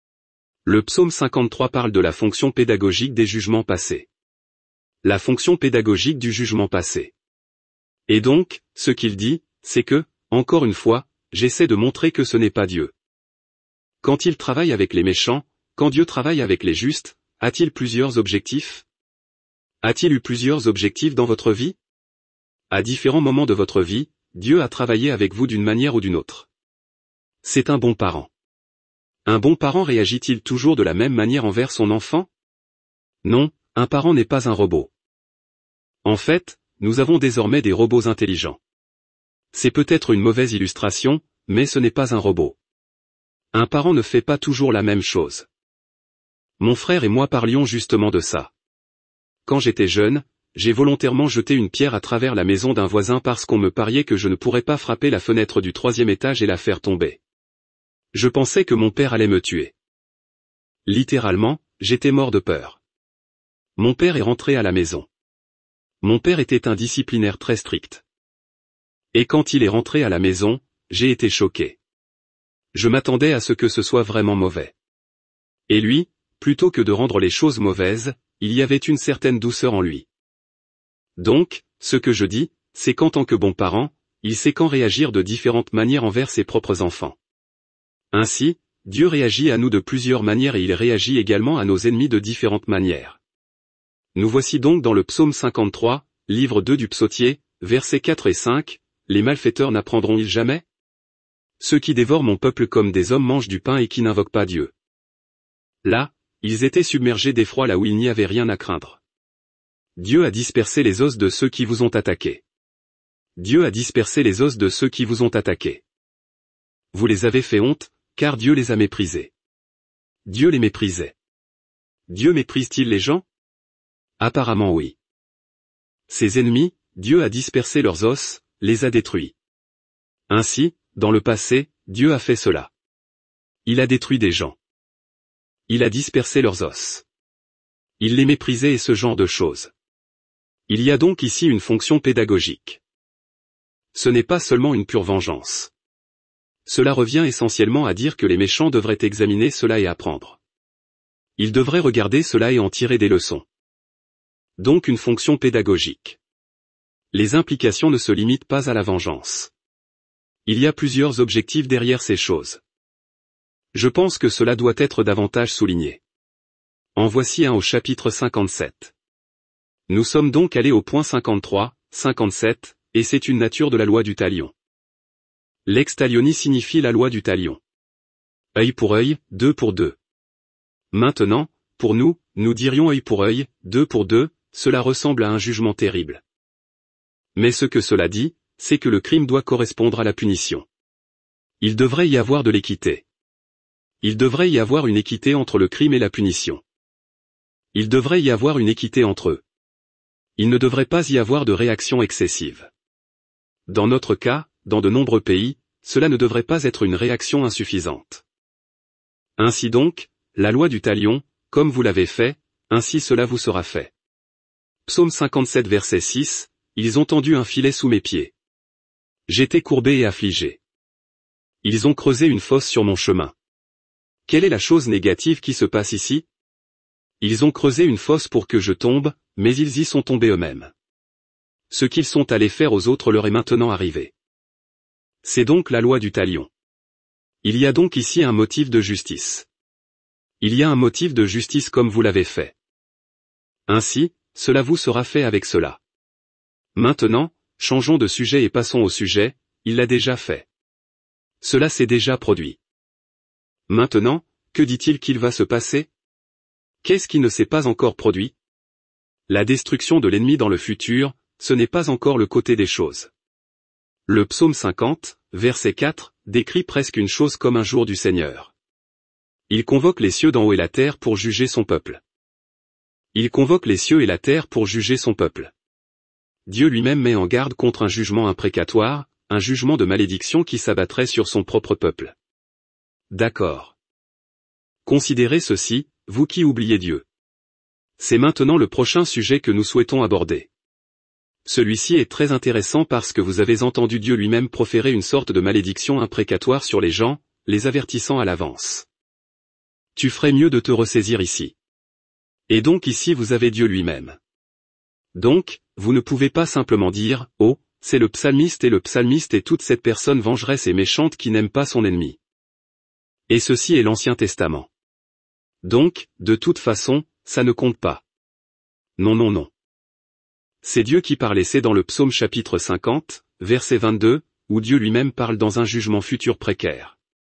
Le psaume 53 parle de la fonction pédagogique des jugements passés. La fonction pédagogique du jugement passé. Et donc, ce qu'il dit, c'est que, encore une fois, j'essaie de montrer que ce n'est pas Dieu. Quand il travaille avec les méchants, quand Dieu travaille avec les justes, a-t-il plusieurs objectifs? A-t-il eu plusieurs objectifs dans votre vie? À différents moments de votre vie, Dieu a travaillé avec vous d'une manière ou d'une autre. C'est un bon parent. Un bon parent réagit-il toujours de la même manière envers son enfant? Non, un parent n'est pas un robot. En fait, nous avons désormais des robots intelligents. C'est peut-être une mauvaise illustration, mais ce n'est pas un robot. Un parent ne fait pas toujours la même chose. Mon frère et moi parlions justement de ça. Quand j'étais jeune, j'ai volontairement jeté une pierre à travers la maison d'un voisin parce qu'on me pariait que je ne pourrais pas frapper la fenêtre du 3e étage et la faire tomber. Je pensais que mon père allait me tuer. Littéralement, j'étais mort de peur. Mon père est rentré à la maison. Mon père était un disciplinaire très strict. Et quand il est rentré à la maison, j'ai été choqué. Je m'attendais à ce que ce soit vraiment mauvais. Et lui, plutôt que de rendre les choses mauvaises, il y avait une certaine douceur en lui. Donc, ce que je dis, c'est qu'en tant que bon parent, il sait quand réagir de différentes manières envers ses propres enfants. Ainsi, Dieu réagit à nous de plusieurs manières et il réagit également à nos ennemis de différentes manières. Nous voici donc dans le psaume 53, livre 2 du psautier, versets 4 et 5, les malfaiteurs n'apprendront-ils jamais? Ceux qui dévorent mon peuple comme des hommes mangent du pain et qui n'invoquent pas Dieu. Là, ils étaient submergés d'effroi là où il n'y avait rien à craindre. Dieu a dispersé les os de ceux qui vous ont attaqués. Dieu a dispersé les os de ceux qui vous ont attaqués. Vous les avez fait honte, car Dieu les a méprisés. Dieu les méprisait. Dieu méprise-t-il les gens? Apparemment oui. Ses ennemis, Dieu a dispersé leurs os, les a détruits. Ainsi, dans le passé, Dieu a fait cela. Il a détruit des gens. Il a dispersé leurs os. Il les méprisait et ce genre de choses. Il y a donc ici une fonction pédagogique. Ce n'est pas seulement une pure vengeance. Cela revient essentiellement à dire que les méchants devraient examiner cela et apprendre. Ils devraient regarder cela et en tirer des leçons. Donc une fonction pédagogique. Les implications ne se limitent pas à la vengeance. Il y a plusieurs objectifs derrière ces choses. Je pense que cela doit être davantage souligné. En voici un au chapitre 57. Nous sommes donc allés au point 53, 57, et c'est une nature de la loi du talion. Lex talioni signifie la loi du talion. Œil pour œil, deux pour deux. Maintenant, pour nous, nous dirions œil pour œil, deux pour deux, cela ressemble à un jugement terrible. Mais ce que cela dit, c'est que le crime doit correspondre à la punition. Il devrait y avoir de l'équité. Il devrait y avoir une équité entre le crime et la punition. Il devrait y avoir une équité entre eux. Il ne devrait pas y avoir de réaction excessive. Dans notre cas, dans de nombreux pays, cela ne devrait pas être une réaction insuffisante. Ainsi donc, la loi du talion, comme vous l'avez fait, ainsi cela vous sera fait. Psaume 57 verset 6, ils ont tendu un filet sous mes pieds. J'étais courbé et affligé. Ils ont creusé une fosse sur mon chemin. Quelle est la chose négative qui se passe ici? Ils ont creusé une fosse pour que je tombe, mais ils y sont tombés eux-mêmes. Ce qu'ils sont allés faire aux autres leur est maintenant arrivé. C'est donc la loi du talion. Il y a donc ici un motif de justice. Il y a un motif de justice comme vous l'avez fait. Ainsi, cela vous sera fait avec cela. Maintenant, changeons de sujet et passons au sujet, il l'a déjà fait. Cela s'est déjà produit. Maintenant, que dit-il qu'il va se passer? Qu'est-ce qui ne s'est pas encore produit? La destruction de l'ennemi dans le futur, ce n'est pas encore le côté des choses. Le psaume 50, verset 4, décrit presque une chose comme un jour du Seigneur. Il convoque les cieux d'en haut et la terre pour juger son peuple. Il convoque les cieux et la terre pour juger son peuple. Dieu lui-même met en garde contre un jugement imprécatoire, un jugement de malédiction qui s'abattrait sur son propre peuple. D'accord. Considérez ceci, vous qui oubliez Dieu. C'est maintenant le prochain sujet que nous souhaitons aborder. Celui-ci est très intéressant parce que vous avez entendu Dieu lui-même proférer une sorte de malédiction imprécatoire sur les gens, les avertissant à l'avance. Tu ferais mieux de te ressaisir ici. Et donc ici vous avez Dieu lui-même. Donc, vous ne pouvez pas simplement dire, oh, c'est le psalmiste et toute cette personne vengeresse et méchante qui n'aime pas son ennemi. Et ceci est l'Ancien Testament. Donc, de toute façon, ça ne compte pas. Non non non. C'est Dieu qui parle et c'est dans le psaume chapitre 50, verset 22, où Dieu lui-même parle dans un jugement futur précaire.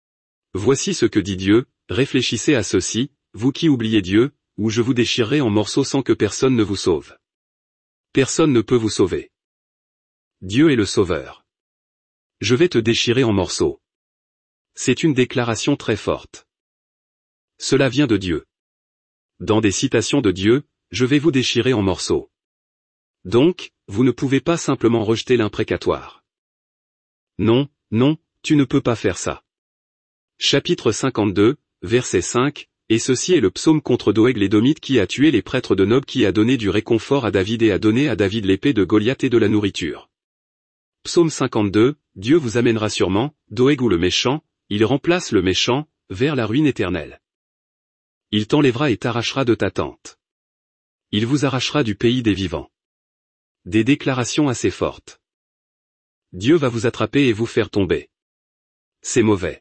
Voici ce que dit Dieu, réfléchissez à ceci, vous qui oubliez Dieu, ou je vous déchirerai en morceaux sans que personne ne vous sauve. Personne ne peut vous sauver. Dieu est le sauveur. Je vais te déchirer en morceaux. C'est une déclaration très forte. Cela vient de Dieu. Dans des citations de Dieu, je vais vous déchirer en morceaux. Donc, vous ne pouvez pas simplement rejeter l'imprécatoire. Non, non, tu ne peux pas faire ça. Chapitre 52, verset 5, et ceci est le psaume contre Doeg l'édomite qui a tué les prêtres de Nob qui a donné du réconfort à David et a donné à David l'épée de Goliath et de la nourriture. Psaume 52, Dieu vous amènera sûrement, Doeg ou le méchant, il remplace le méchant, vers la ruine éternelle. Il t'enlèvera et t'arrachera de ta tente. Il vous arrachera du pays des vivants. Des déclarations assez fortes. Dieu va vous attraper et vous faire tomber. C'est mauvais.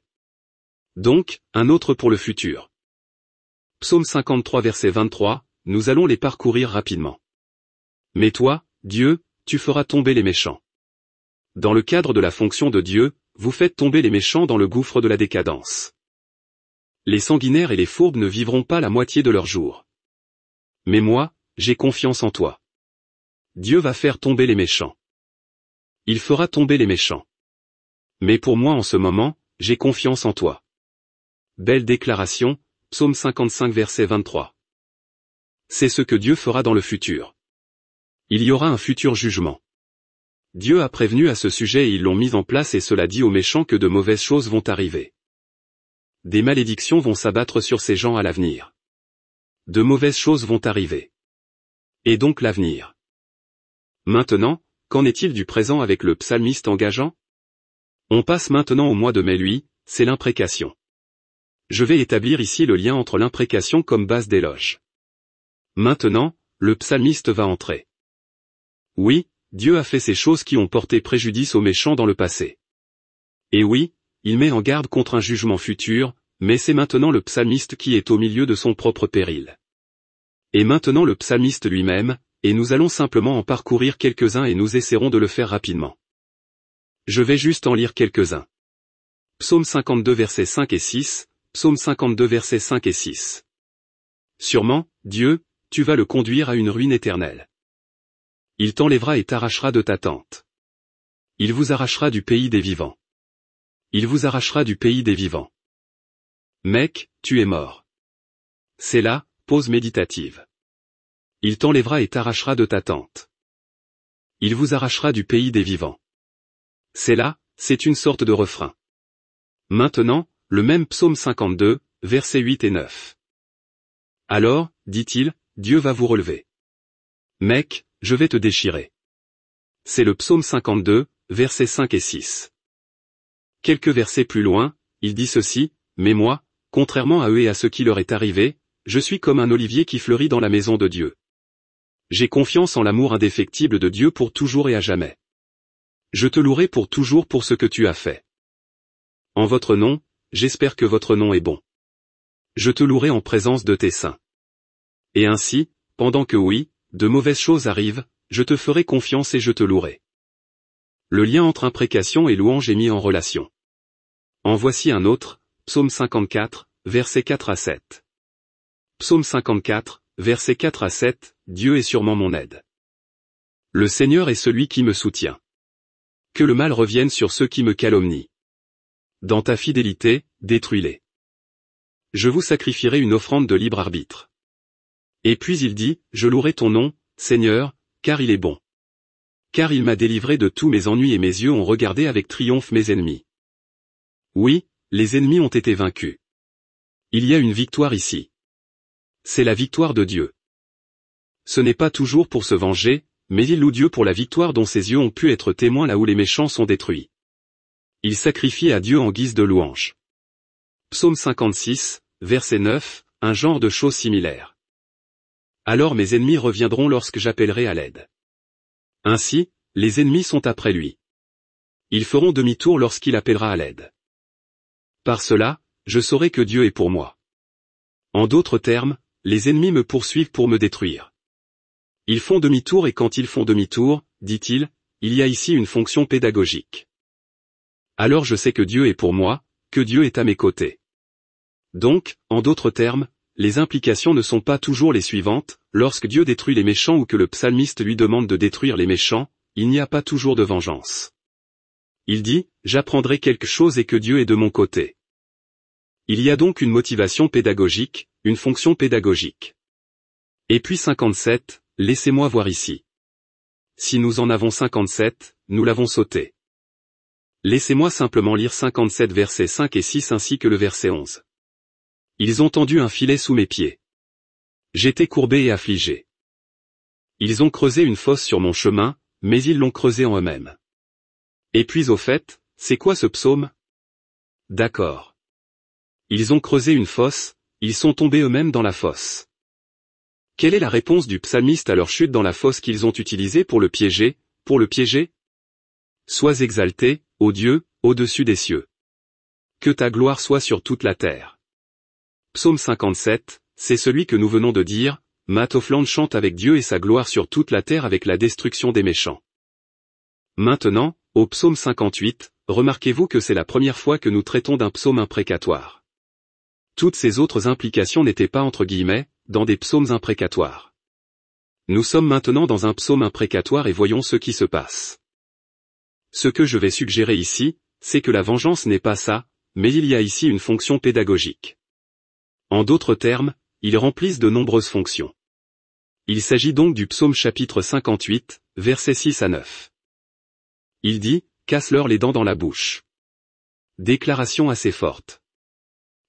Donc, un autre pour le futur. Psaume 53 verset 23, nous allons les parcourir rapidement. Mais toi, Dieu, tu feras tomber les méchants. Dans le cadre de la fonction de Dieu, vous faites tomber les méchants dans le gouffre de la décadence. Les sanguinaires et les fourbes ne vivront pas la moitié de leur jour. Mais moi, j'ai confiance en toi. Dieu va faire tomber les méchants. Il fera tomber les méchants. Mais pour moi en ce moment, j'ai confiance en toi. Belle déclaration, Psaume 55 verset 23. C'est ce que Dieu fera dans le futur. Il y aura un futur jugement. Dieu a prévenu à ce sujet et ils l'ont mis en place et cela dit aux méchants que de mauvaises choses vont arriver. des malédictions vont s'abattre sur ces gens à l'avenir. De mauvaises choses vont arriver. Et donc l'avenir. Maintenant, qu'en est-il du présent avec le psalmiste engageant? On passe maintenant au mois de mai, lui, c'est l'imprécation. Je vais établir ici le lien entre l'imprécation comme base d'éloge. Maintenant, le psalmiste va entrer. Oui, Dieu a fait ces choses qui ont porté préjudice aux méchants dans le passé. Et oui, il met en garde contre un jugement futur, mais c'est maintenant le psalmiste qui est au milieu de son propre péril. Et maintenant le psalmiste lui-même, et nous allons simplement en parcourir quelques-uns et nous essaierons de le faire rapidement. Je vais juste en lire quelques-uns. Psaume 52 versets 5 et 6, Psaume 52 versets 5 et 6. Sûrement, Dieu, tu vas le conduire à une ruine éternelle. Il t'enlèvera et t'arrachera de ta tente. Il vous arrachera du pays des vivants. Il vous arrachera du pays des vivants. Mec, tu es mort. C'est là, pause méditative. Il t'enlèvera et t'arrachera de ta tente. Il vous arrachera du pays des vivants. C'est là, c'est une sorte de refrain. Maintenant, le même psaume 52, versets 8 et 9. Alors, dit-il, Dieu va vous relever. Mec, je vais te déchirer. C'est le psaume 52, versets 5 et 6. Quelques versets plus loin, il dit ceci, mais moi, contrairement à eux et à ce qui leur est arrivé, je suis comme un olivier qui fleurit dans la maison de Dieu. J'ai confiance en l'amour indéfectible de Dieu pour toujours et à jamais. Je te louerai pour toujours pour ce que tu as fait. En votre nom, j'espère que votre nom est bon. Je te louerai en présence de tes saints. Et ainsi, pendant que oui, de mauvaises choses arrivent, je te ferai confiance et je te louerai. Le lien entre imprécation et louange est mis en relation. En voici un autre, Psaume 54, versets 4 à 7. Psaume 54, versets 4 à 7, Dieu est sûrement mon aide. Le Seigneur est celui qui me soutient. Que le mal revienne sur ceux qui me calomnient. Dans ta fidélité, détruis-les. Je vous sacrifierai une offrande de libre arbitre. Et puis il dit, je louerai ton nom, Seigneur, car il est bon. Car il m'a délivré de tous mes ennuis et mes yeux ont regardé avec triomphe mes ennemis. Oui, les ennemis ont été vaincus. Il y a une victoire ici. C'est la victoire de Dieu. Ce n'est pas toujours pour se venger, mais il loue Dieu pour la victoire dont ses yeux ont pu être témoins là où les méchants sont détruits. Il sacrifie à Dieu en guise de louange. Psaume 56, verset 9, un genre de chose similaire. Alors mes ennemis reviendront lorsque j'appellerai à l'aide. Ainsi, les ennemis sont après lui. Ils feront demi-tour lorsqu'il appellera à l'aide. Par cela, je saurai que Dieu est pour moi. En d'autres termes, les ennemis me poursuivent pour me détruire. Ils font demi-tour et quand ils font demi-tour, dit-il, il y a ici une fonction pédagogique. Alors je sais que Dieu est pour moi, que Dieu est à mes côtés. Donc, en d'autres termes, les implications ne sont pas toujours les suivantes, lorsque Dieu détruit les méchants ou que le psalmiste lui demande de détruire les méchants, il n'y a pas toujours de vengeance. Il dit, j'apprendrai quelque chose et que Dieu est de mon côté. Il y a donc une motivation pédagogique, une fonction pédagogique. Et puis 57, laissez-moi voir ici. Si nous en avons 57, nous l'avons sauté. Laissez-moi simplement lire 57 versets 5 et 6 ainsi que le verset 11. Ils ont tendu un filet sous mes pieds. J'étais courbé et affligé. Ils ont creusé une fosse sur mon chemin, mais ils l'ont creusée en eux-mêmes. Et puis au fait, c'est quoi ce psaume? D'accord. Ils ont creusé une fosse, ils sont tombés eux-mêmes dans la fosse. Quelle est la réponse du psalmiste à leur chute dans la fosse qu'ils ont utilisée pour le piéger? Sois exalté, ô Dieu, au-dessus des cieux. Que ta gloire soit sur toute la terre. Psaume 57, c'est celui que nous venons de dire, Matt Offland chante avec Dieu et sa gloire sur toute la terre avec la destruction des méchants. Maintenant, au psaume 58, remarquez-vous que c'est la première fois que nous traitons d'un psaume imprécatoire. Toutes ces autres implications n'étaient pas entre guillemets, dans des psaumes imprécatoires. Nous sommes maintenant dans un psaume imprécatoire et voyons ce qui se passe. Ce que je vais suggérer ici, c'est que la vengeance n'est pas ça, mais il y a ici une fonction pédagogique. En d'autres termes, ils remplissent de nombreuses fonctions. Il s'agit donc du psaume chapitre 58, versets 6 à 9. Il dit, casse-leur les dents dans la bouche. Déclaration assez forte.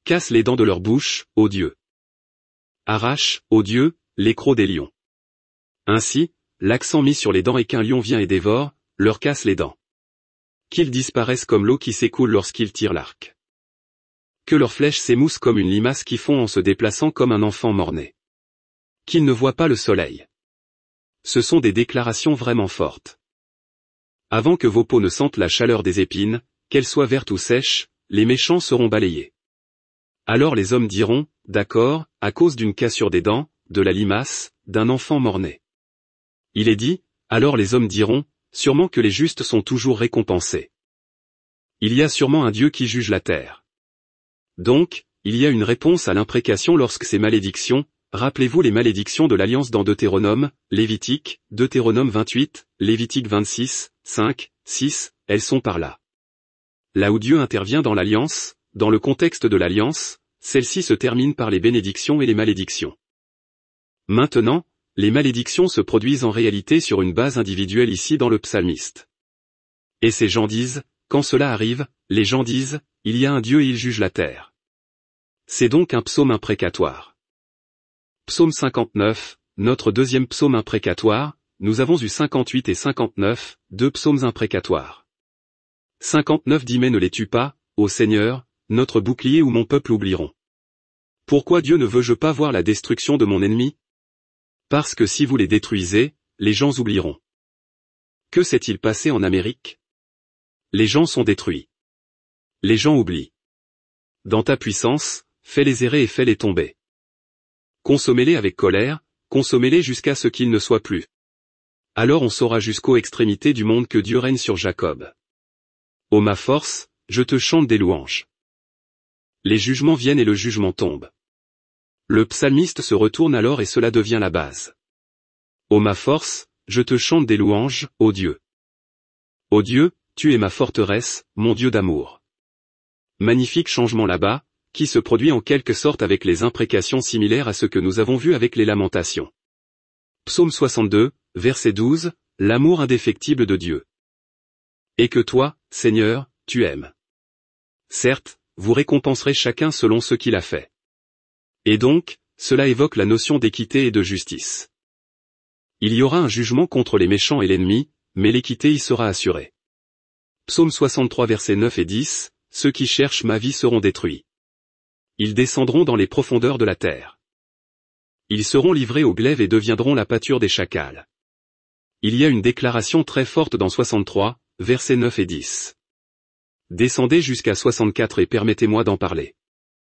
Casse les dents de leur bouche, ô Dieu. Arrache, ô Dieu, les crocs des lions. Ainsi, l'accent mis sur les dents et qu'un lion vient et dévore, leur casse les dents. Qu'ils disparaissent comme l'eau qui s'écoule lorsqu'ils tirent l'arc. Que leurs flèches s'émoussent comme une limace qui fond en se déplaçant comme un enfant mort-né. Qu'ils ne voient pas le soleil. Ce sont des déclarations vraiment fortes. Avant que vos peaux ne sentent la chaleur des épines, qu'elles soient vertes ou sèches, les méchants seront balayés. Alors les hommes diront, d'accord, à cause d'une cassure des dents, de la limace, d'un enfant mort-né. Il est dit, alors les hommes diront, sûrement que les justes sont toujours récompensés. Il y a sûrement un Dieu qui juge la terre. Donc, il y a une réponse à l'imprécation lorsque ces malédictions, rappelez-vous les malédictions de l'alliance dans Deutéronome, Lévitique, Deutéronome 28, Lévitique 26, 5, 6, elles sont par là. Là où Dieu intervient dans l'alliance, dans le contexte de l'alliance, celle-ci se termine par les bénédictions et les malédictions. Maintenant, les malédictions se produisent en réalité sur une base individuelle ici dans le psalmiste. Et ces gens disent, quand cela arrive, les gens disent, il y a un Dieu et il juge la terre. C'est donc un psaume imprécatoire. Psaume 59, notre deuxième psaume imprécatoire, nous avons eu 58 et 59, deux psaumes imprécatoires. 59 dit mais ne les tue pas, ô Seigneur, notre bouclier ou mon peuple oublieront. Pourquoi Dieu ne veux-je pas voir la destruction de mon ennemi? Parce que si vous les détruisez, les gens oublieront. Que s'est-il passé en Amérique? Les gens sont détruits. Les gens oublient. Dans ta puissance, fais-les errer et fais-les tomber. Consommez-les avec colère, consommez-les jusqu'à ce qu'ils ne soient plus. Alors on saura jusqu'aux extrémités du monde que Dieu règne sur Jacob. Ô ma force, je te chante des louanges. Les jugements viennent et le jugement tombe. Le psalmiste se retourne alors et cela devient la base. Ô ma force, je te chante des louanges, ô Dieu. Ô Dieu, tu es ma forteresse, mon Dieu d'amour. Magnifique changement là-bas, qui se produit en quelque sorte avec les imprécations similaires à ce que nous avons vu avec les lamentations. Psaume 62, verset 12, l'amour indéfectible de Dieu. Et que toi, Seigneur, tu aimes. Certes, vous récompenserez chacun selon ce qu'il a fait. Et donc, cela évoque la notion d'équité et de justice. Il y aura un jugement contre les méchants et l'ennemi, mais l'équité y sera assurée. Psaume 63 versets 9 et 10, ceux qui cherchent ma vie seront détruits. Ils descendront dans les profondeurs de la terre. Ils seront livrés au glaive et deviendront la pâture des chacals. Il y a une déclaration très forte dans 63, versets 9 et 10. Descendez jusqu'à 64 et permettez-moi d'en parler.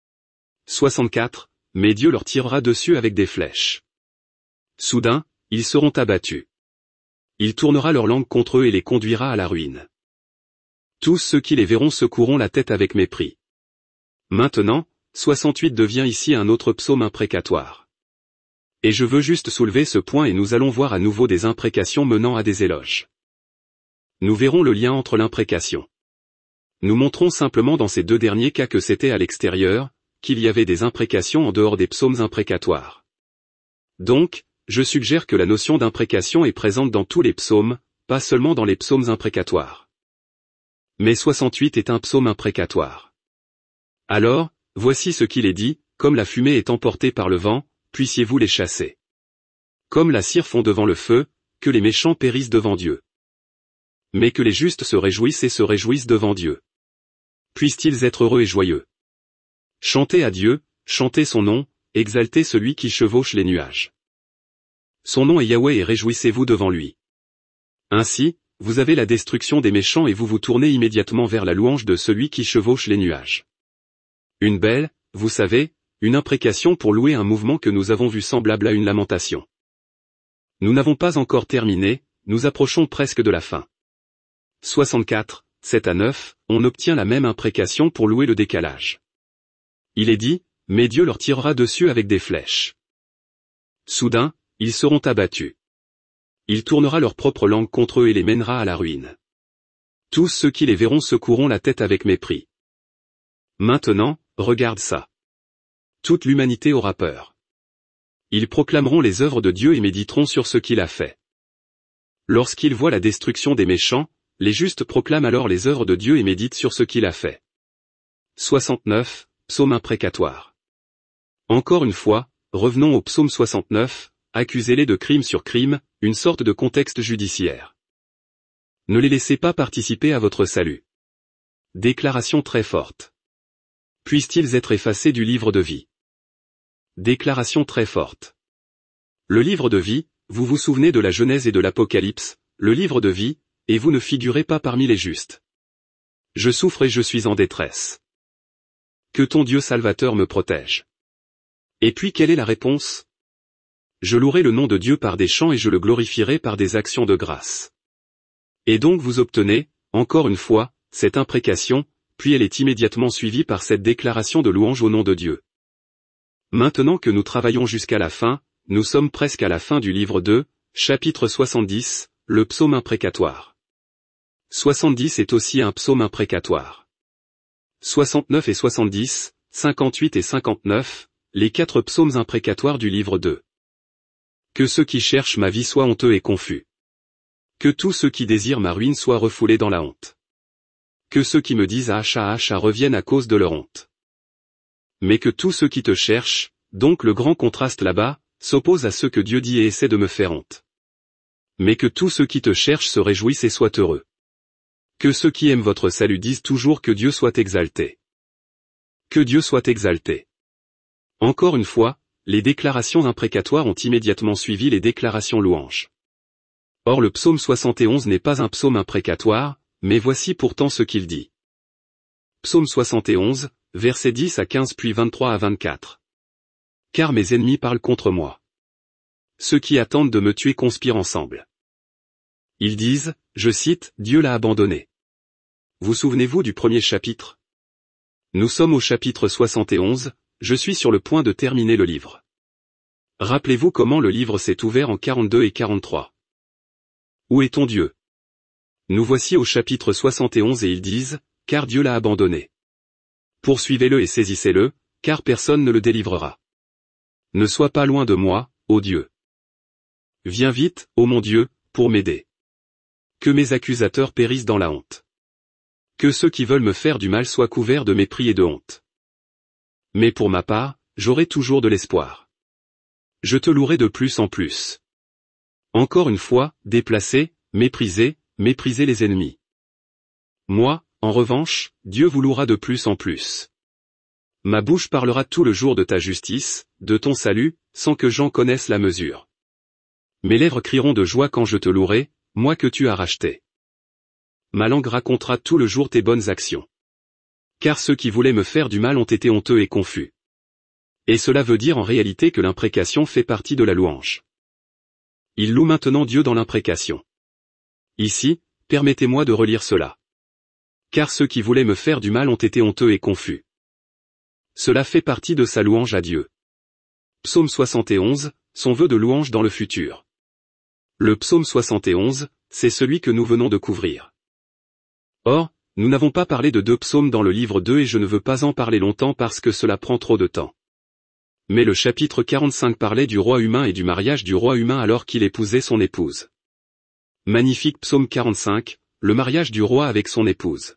64, mais Dieu leur tirera dessus avec des flèches. Soudain, ils seront abattus. Il tournera leur langue contre eux et les conduira à la ruine. Tous ceux qui les verront secoueront la tête avec mépris. Maintenant, 68 devient ici un autre psaume imprécatoire. Et je veux juste soulever ce point et nous allons voir à nouveau des imprécations menant à des éloges. Nous verrons le lien entre l'imprécation. Nous montrons simplement dans ces deux derniers cas que c'était à l'extérieur, qu'il y avait des imprécations en dehors des psaumes imprécatoires. Donc, je suggère que la notion d'imprécation est présente dans tous les psaumes, pas seulement dans les psaumes imprécatoires. Mais 68 est un psaume imprécatoire. Alors, voici ce qu'il est dit, comme la fumée est emportée par le vent, puissiez-vous les chasser. Comme la cire fond devant le feu, que les méchants périssent devant Dieu. Mais que les justes se réjouissent et se réjouissent devant Dieu. Puissent-ils être heureux et joyeux. Chantez à Dieu, chantez son nom, exaltez celui qui chevauche les nuages. Son nom est Yahweh et réjouissez-vous devant lui. Ainsi, vous avez la destruction des méchants et vous vous tournez immédiatement vers la louange de celui qui chevauche les nuages. Une belle, vous savez, une imprécation pour louer un mouvement que nous avons vu semblable à une lamentation. Nous n'avons pas encore terminé, nous approchons presque de la fin. 64, 7 à 9, on obtient la même imprécation pour louer le décalage. Il est dit, mais Dieu leur tirera dessus avec des flèches. Soudain, ils seront abattus. Il tournera leur propre langue contre eux et les mènera à la ruine. Tous ceux qui les verront secoueront la tête avec mépris. Maintenant, regarde ça. Toute l'humanité aura peur. Ils proclameront les œuvres de Dieu et méditeront sur ce qu'il a fait. Lorsqu'ils voient la destruction des méchants, les justes proclament alors les œuvres de Dieu et méditent sur ce qu'il a fait. 69, psaume imprécatoire. Encore une fois, revenons au psaume 69, accusez-les de crime sur crime, une sorte de contexte judiciaire. Ne les laissez pas participer à votre salut. Déclaration très forte. Puissent-ils être effacés du livre de vie? Déclaration très forte. Le livre de vie, vous vous souvenez de la Genèse et de l'Apocalypse, le livre de vie, et vous ne figurez pas parmi les justes. Je souffre et je suis en détresse. Que ton Dieu salvateur me protège. Et puis quelle est la réponse? Je louerai le nom de Dieu par des chants et je le glorifierai par des actions de grâce. Et donc vous obtenez, encore une fois, cette imprécation, puis elle est immédiatement suivie par cette déclaration de louange au nom de Dieu. Maintenant que nous travaillons jusqu'à la fin, nous sommes presque à la fin du livre 2, chapitre 70, le psaume imprécatoire. 70 est aussi un psaume imprécatoire. 69 et 70, 58 et 59, les 4 psaumes imprécatoires du livre 2. Que ceux qui cherchent ma vie soient honteux et confus. Que tous ceux qui désirent ma ruine soient refoulés dans la honte. Que ceux qui me disent Acha reviennent à cause de leur honte. Mais que tous ceux qui te cherchent, donc le grand contraste là-bas, s'opposent à ceux que Dieu dit et essaie de me faire honte. Mais que tous ceux qui te cherchent se réjouissent et soient heureux. Que ceux qui aiment votre salut disent toujours que Dieu soit exalté. Que Dieu soit exalté. Encore une fois, les déclarations imprécatoires ont immédiatement suivi les déclarations louanges. Or le psaume 71 n'est pas un psaume imprécatoire, mais voici pourtant ce qu'il dit. Psaume 71, versets 10 à 15 puis 23 à 24. Car mes ennemis parlent contre moi. Ceux qui attendent de me tuer conspirent ensemble. Ils disent, je cite, Dieu l'a abandonné. Vous souvenez-vous du premier chapitre? Nous sommes au chapitre 71, je suis sur le point de terminer le livre. Rappelez-vous comment le livre s'est ouvert en 42 et 43. Où est ton Dieu? Nous voici au chapitre 71 et ils disent, car Dieu l'a abandonné. Poursuivez-le et saisissez-le, car personne ne le délivrera. Ne sois pas loin de moi, ô Dieu. Viens vite, ô mon Dieu, pour m'aider. Que mes accusateurs périssent dans la honte. Que ceux qui veulent me faire du mal soient couverts de mépris et de honte. Mais pour ma part, j'aurai toujours de l'espoir. Je te louerai de plus en plus. Encore une fois, déplacez, méprisez les ennemis. Moi, en revanche, Dieu vous louera de plus en plus. Ma bouche parlera tout le jour de ta justice, de ton salut, sans que j'en connaisse la mesure. Mes lèvres crieront de joie quand je te louerai, moi que tu as racheté. Ma langue racontera tout le jour tes bonnes actions. Car ceux qui voulaient me faire du mal ont été honteux et confus. Et cela veut dire en réalité que l'imprécation fait partie de la louange. Il loue maintenant Dieu dans l'imprécation. Ici, permettez-moi de relire cela. Car ceux qui voulaient me faire du mal ont été honteux et confus. Cela fait partie de sa louange à Dieu. Psaume 71, son vœu de louange dans le futur. Le psaume 71, c'est celui que nous venons de couvrir. Or, nous n'avons pas parlé de 2 psaumes dans le livre 2 et je ne veux pas en parler longtemps parce que cela prend trop de temps. Mais le chapitre 45 parlait du roi humain et du mariage du roi humain alors qu'il épousait son épouse. Magnifique psaume 45, le mariage du roi avec son épouse.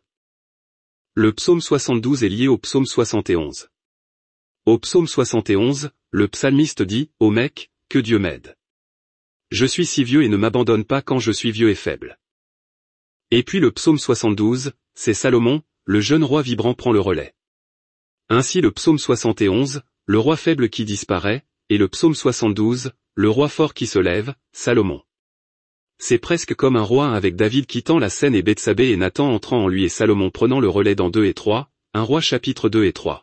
Le psaume 72 est lié au psaume 71. Au psaume 71, le psalmiste dit, « Ô mec, que Dieu m'aide. Je suis si vieux et ne m'abandonne pas quand je suis vieux et faible. » Et puis le psaume 72, c'est Salomon, le jeune roi vibrant prend le relais. Ainsi le psaume 71, le roi faible qui disparaît, et le psaume 72, le roi fort qui se lève, Salomon. C'est presque comme un roi avec David quittant la scène et Bethsabée et Nathan entrant en lui et Salomon prenant le relais dans 2 et 3, un roi chapitre 2 et 3.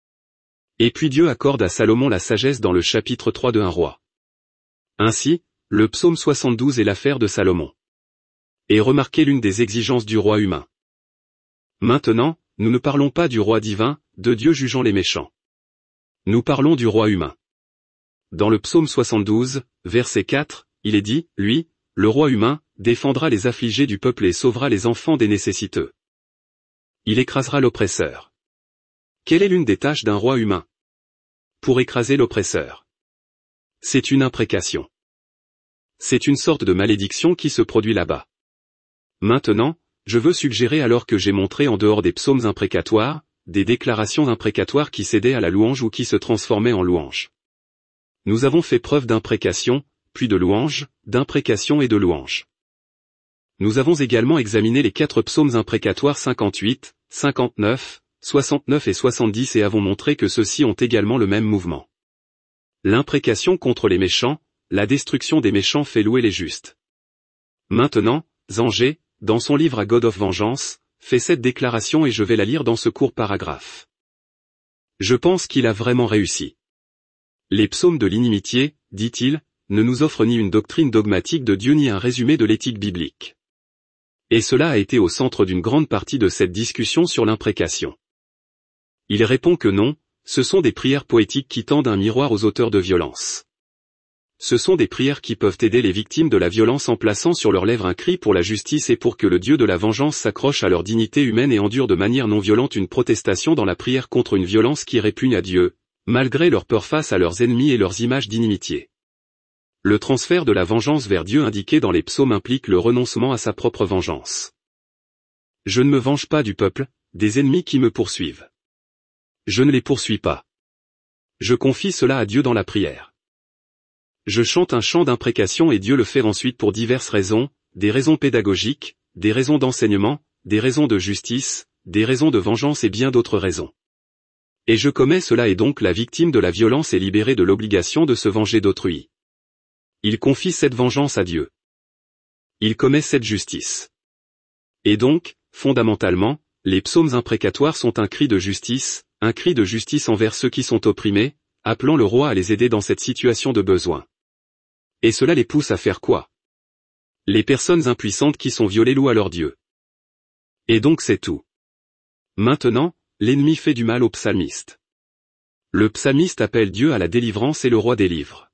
Et puis Dieu accorde à Salomon la sagesse dans le chapitre 3 de un roi. Ainsi, le psaume 72 est l'affaire de Salomon. Et remarquez l'une des exigences du roi humain. Maintenant, nous ne parlons pas du roi divin, de Dieu jugeant les méchants. Nous parlons du roi humain. Dans le psaume 72, verset 4, il est dit, lui, le roi humain, défendra les affligés du peuple et sauvera les enfants des nécessiteux. Il écrasera l'oppresseur. Quelle est l'une des tâches d'un roi humain? Pour écraser l'oppresseur. C'est une imprécation. C'est une sorte de malédiction qui se produit là-bas. Maintenant, je veux suggérer alors que j'ai montré en dehors des psaumes imprécatoires, des déclarations imprécatoires qui cédaient à la louange ou qui se transformaient en louange. Nous avons fait preuve d'imprécation, puis de louange, d'imprécation et de louange. Nous avons également examiné les 4 psaumes imprécatoires 58, 59, 69 et 70 et avons montré que ceux-ci ont également le même mouvement. L'imprécation contre les méchants, la destruction des méchants fait louer les justes. Maintenant, Zangé, dans son livre A God of Vengeance, fait cette déclaration et je vais la lire dans ce court paragraphe. Je pense qu'il a vraiment réussi. Les psaumes de l'inimitié, dit-il, ne nous offrent ni une doctrine dogmatique de Dieu ni un résumé de l'éthique biblique. Et cela a été au centre d'une grande partie de cette discussion sur l'imprécation. Il répond que non, ce sont des prières poétiques qui tendent un miroir aux auteurs de violence. Ce sont des prières qui peuvent aider les victimes de la violence en plaçant sur leurs lèvres un cri pour la justice et pour que le Dieu de la vengeance s'accroche à leur dignité humaine et endure de manière non violente une protestation dans la prière contre une violence qui répugne à Dieu, malgré leur peur face à leurs ennemis et leurs images d'inimitié. Le transfert de la vengeance vers Dieu indiqué dans les psaumes implique le renoncement à sa propre vengeance. Je ne me venge pas du peuple, des ennemis qui me poursuivent. Je ne les poursuis pas. Je confie cela à Dieu dans la prière. Je chante un chant d'imprécation et Dieu le fait ensuite pour diverses raisons, des raisons pédagogiques, des raisons d'enseignement, des raisons de justice, des raisons de vengeance et bien d'autres raisons. Et je commets cela et donc la victime de la violence est libérée de l'obligation de se venger d'autrui. Il confie cette vengeance à Dieu. Il commet cette justice. Et donc, fondamentalement, les psaumes imprécatoires sont un cri de justice envers ceux qui sont opprimés, appelant le roi à les aider dans cette situation de besoin. Et cela les pousse à faire quoi? Les personnes impuissantes qui sont violées louent à leur Dieu. Et donc c'est tout. Maintenant, l'ennemi fait du mal au psalmiste. Le psalmiste appelle Dieu à la délivrance et le roi délivre.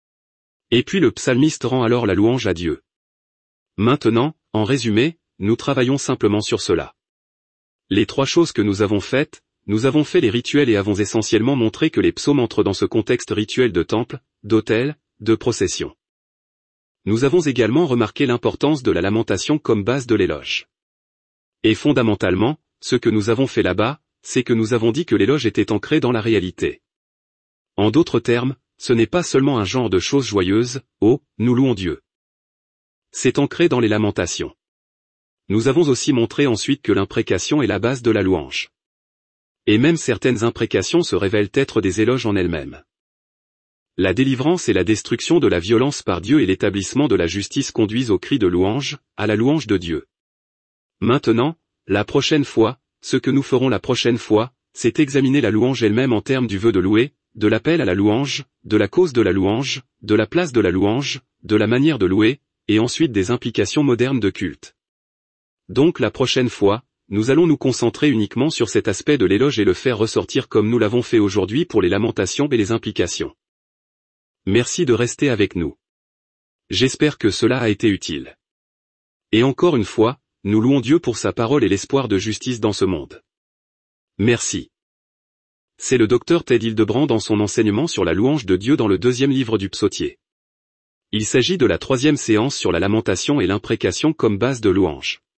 Et puis le psalmiste rend alors la louange à Dieu. Maintenant, en résumé, nous travaillons simplement sur cela. Les 3 choses que nous avons faites, nous avons fait les rituels et avons essentiellement montré que les psaumes entrent dans ce contexte rituel de temple, d'autel, de procession. Nous avons également remarqué l'importance de la lamentation comme base de l'éloge. Et fondamentalement, ce que nous avons fait là-bas, c'est que nous avons dit que l'éloge était ancré dans la réalité. En d'autres termes, ce n'est pas seulement un genre de choses joyeuses, oh, nous louons Dieu. C'est ancré dans les lamentations. Nous avons aussi montré ensuite que l'imprécation est la base de la louange. Et même certaines imprécations se révèlent être des éloges en elles-mêmes. La délivrance et la destruction de la violence par Dieu et l'établissement de la justice conduisent au cri de louange, à la louange de Dieu. Maintenant, la prochaine fois, ce que nous ferons la prochaine fois, c'est examiner la louange elle-même en termes du vœu de louer, de l'appel à la louange, de la cause de la louange, de la place de la louange, de la manière de louer, et ensuite des implications modernes de culte. Donc la prochaine fois, nous allons nous concentrer uniquement sur cet aspect de l'éloge et le faire ressortir comme nous l'avons fait aujourd'hui pour les lamentations et les implications. Merci de rester avec nous. J'espère que cela a été utile. Et encore une fois, nous louons Dieu pour sa parole et l'espoir de justice dans ce monde. Merci. C'est le Dr Ted Hildebrand dans son enseignement sur la louange de Dieu dans le 2e livre du Psautier. Il s'agit de la 3e séance sur la lamentation et l'imprécation comme base de louange.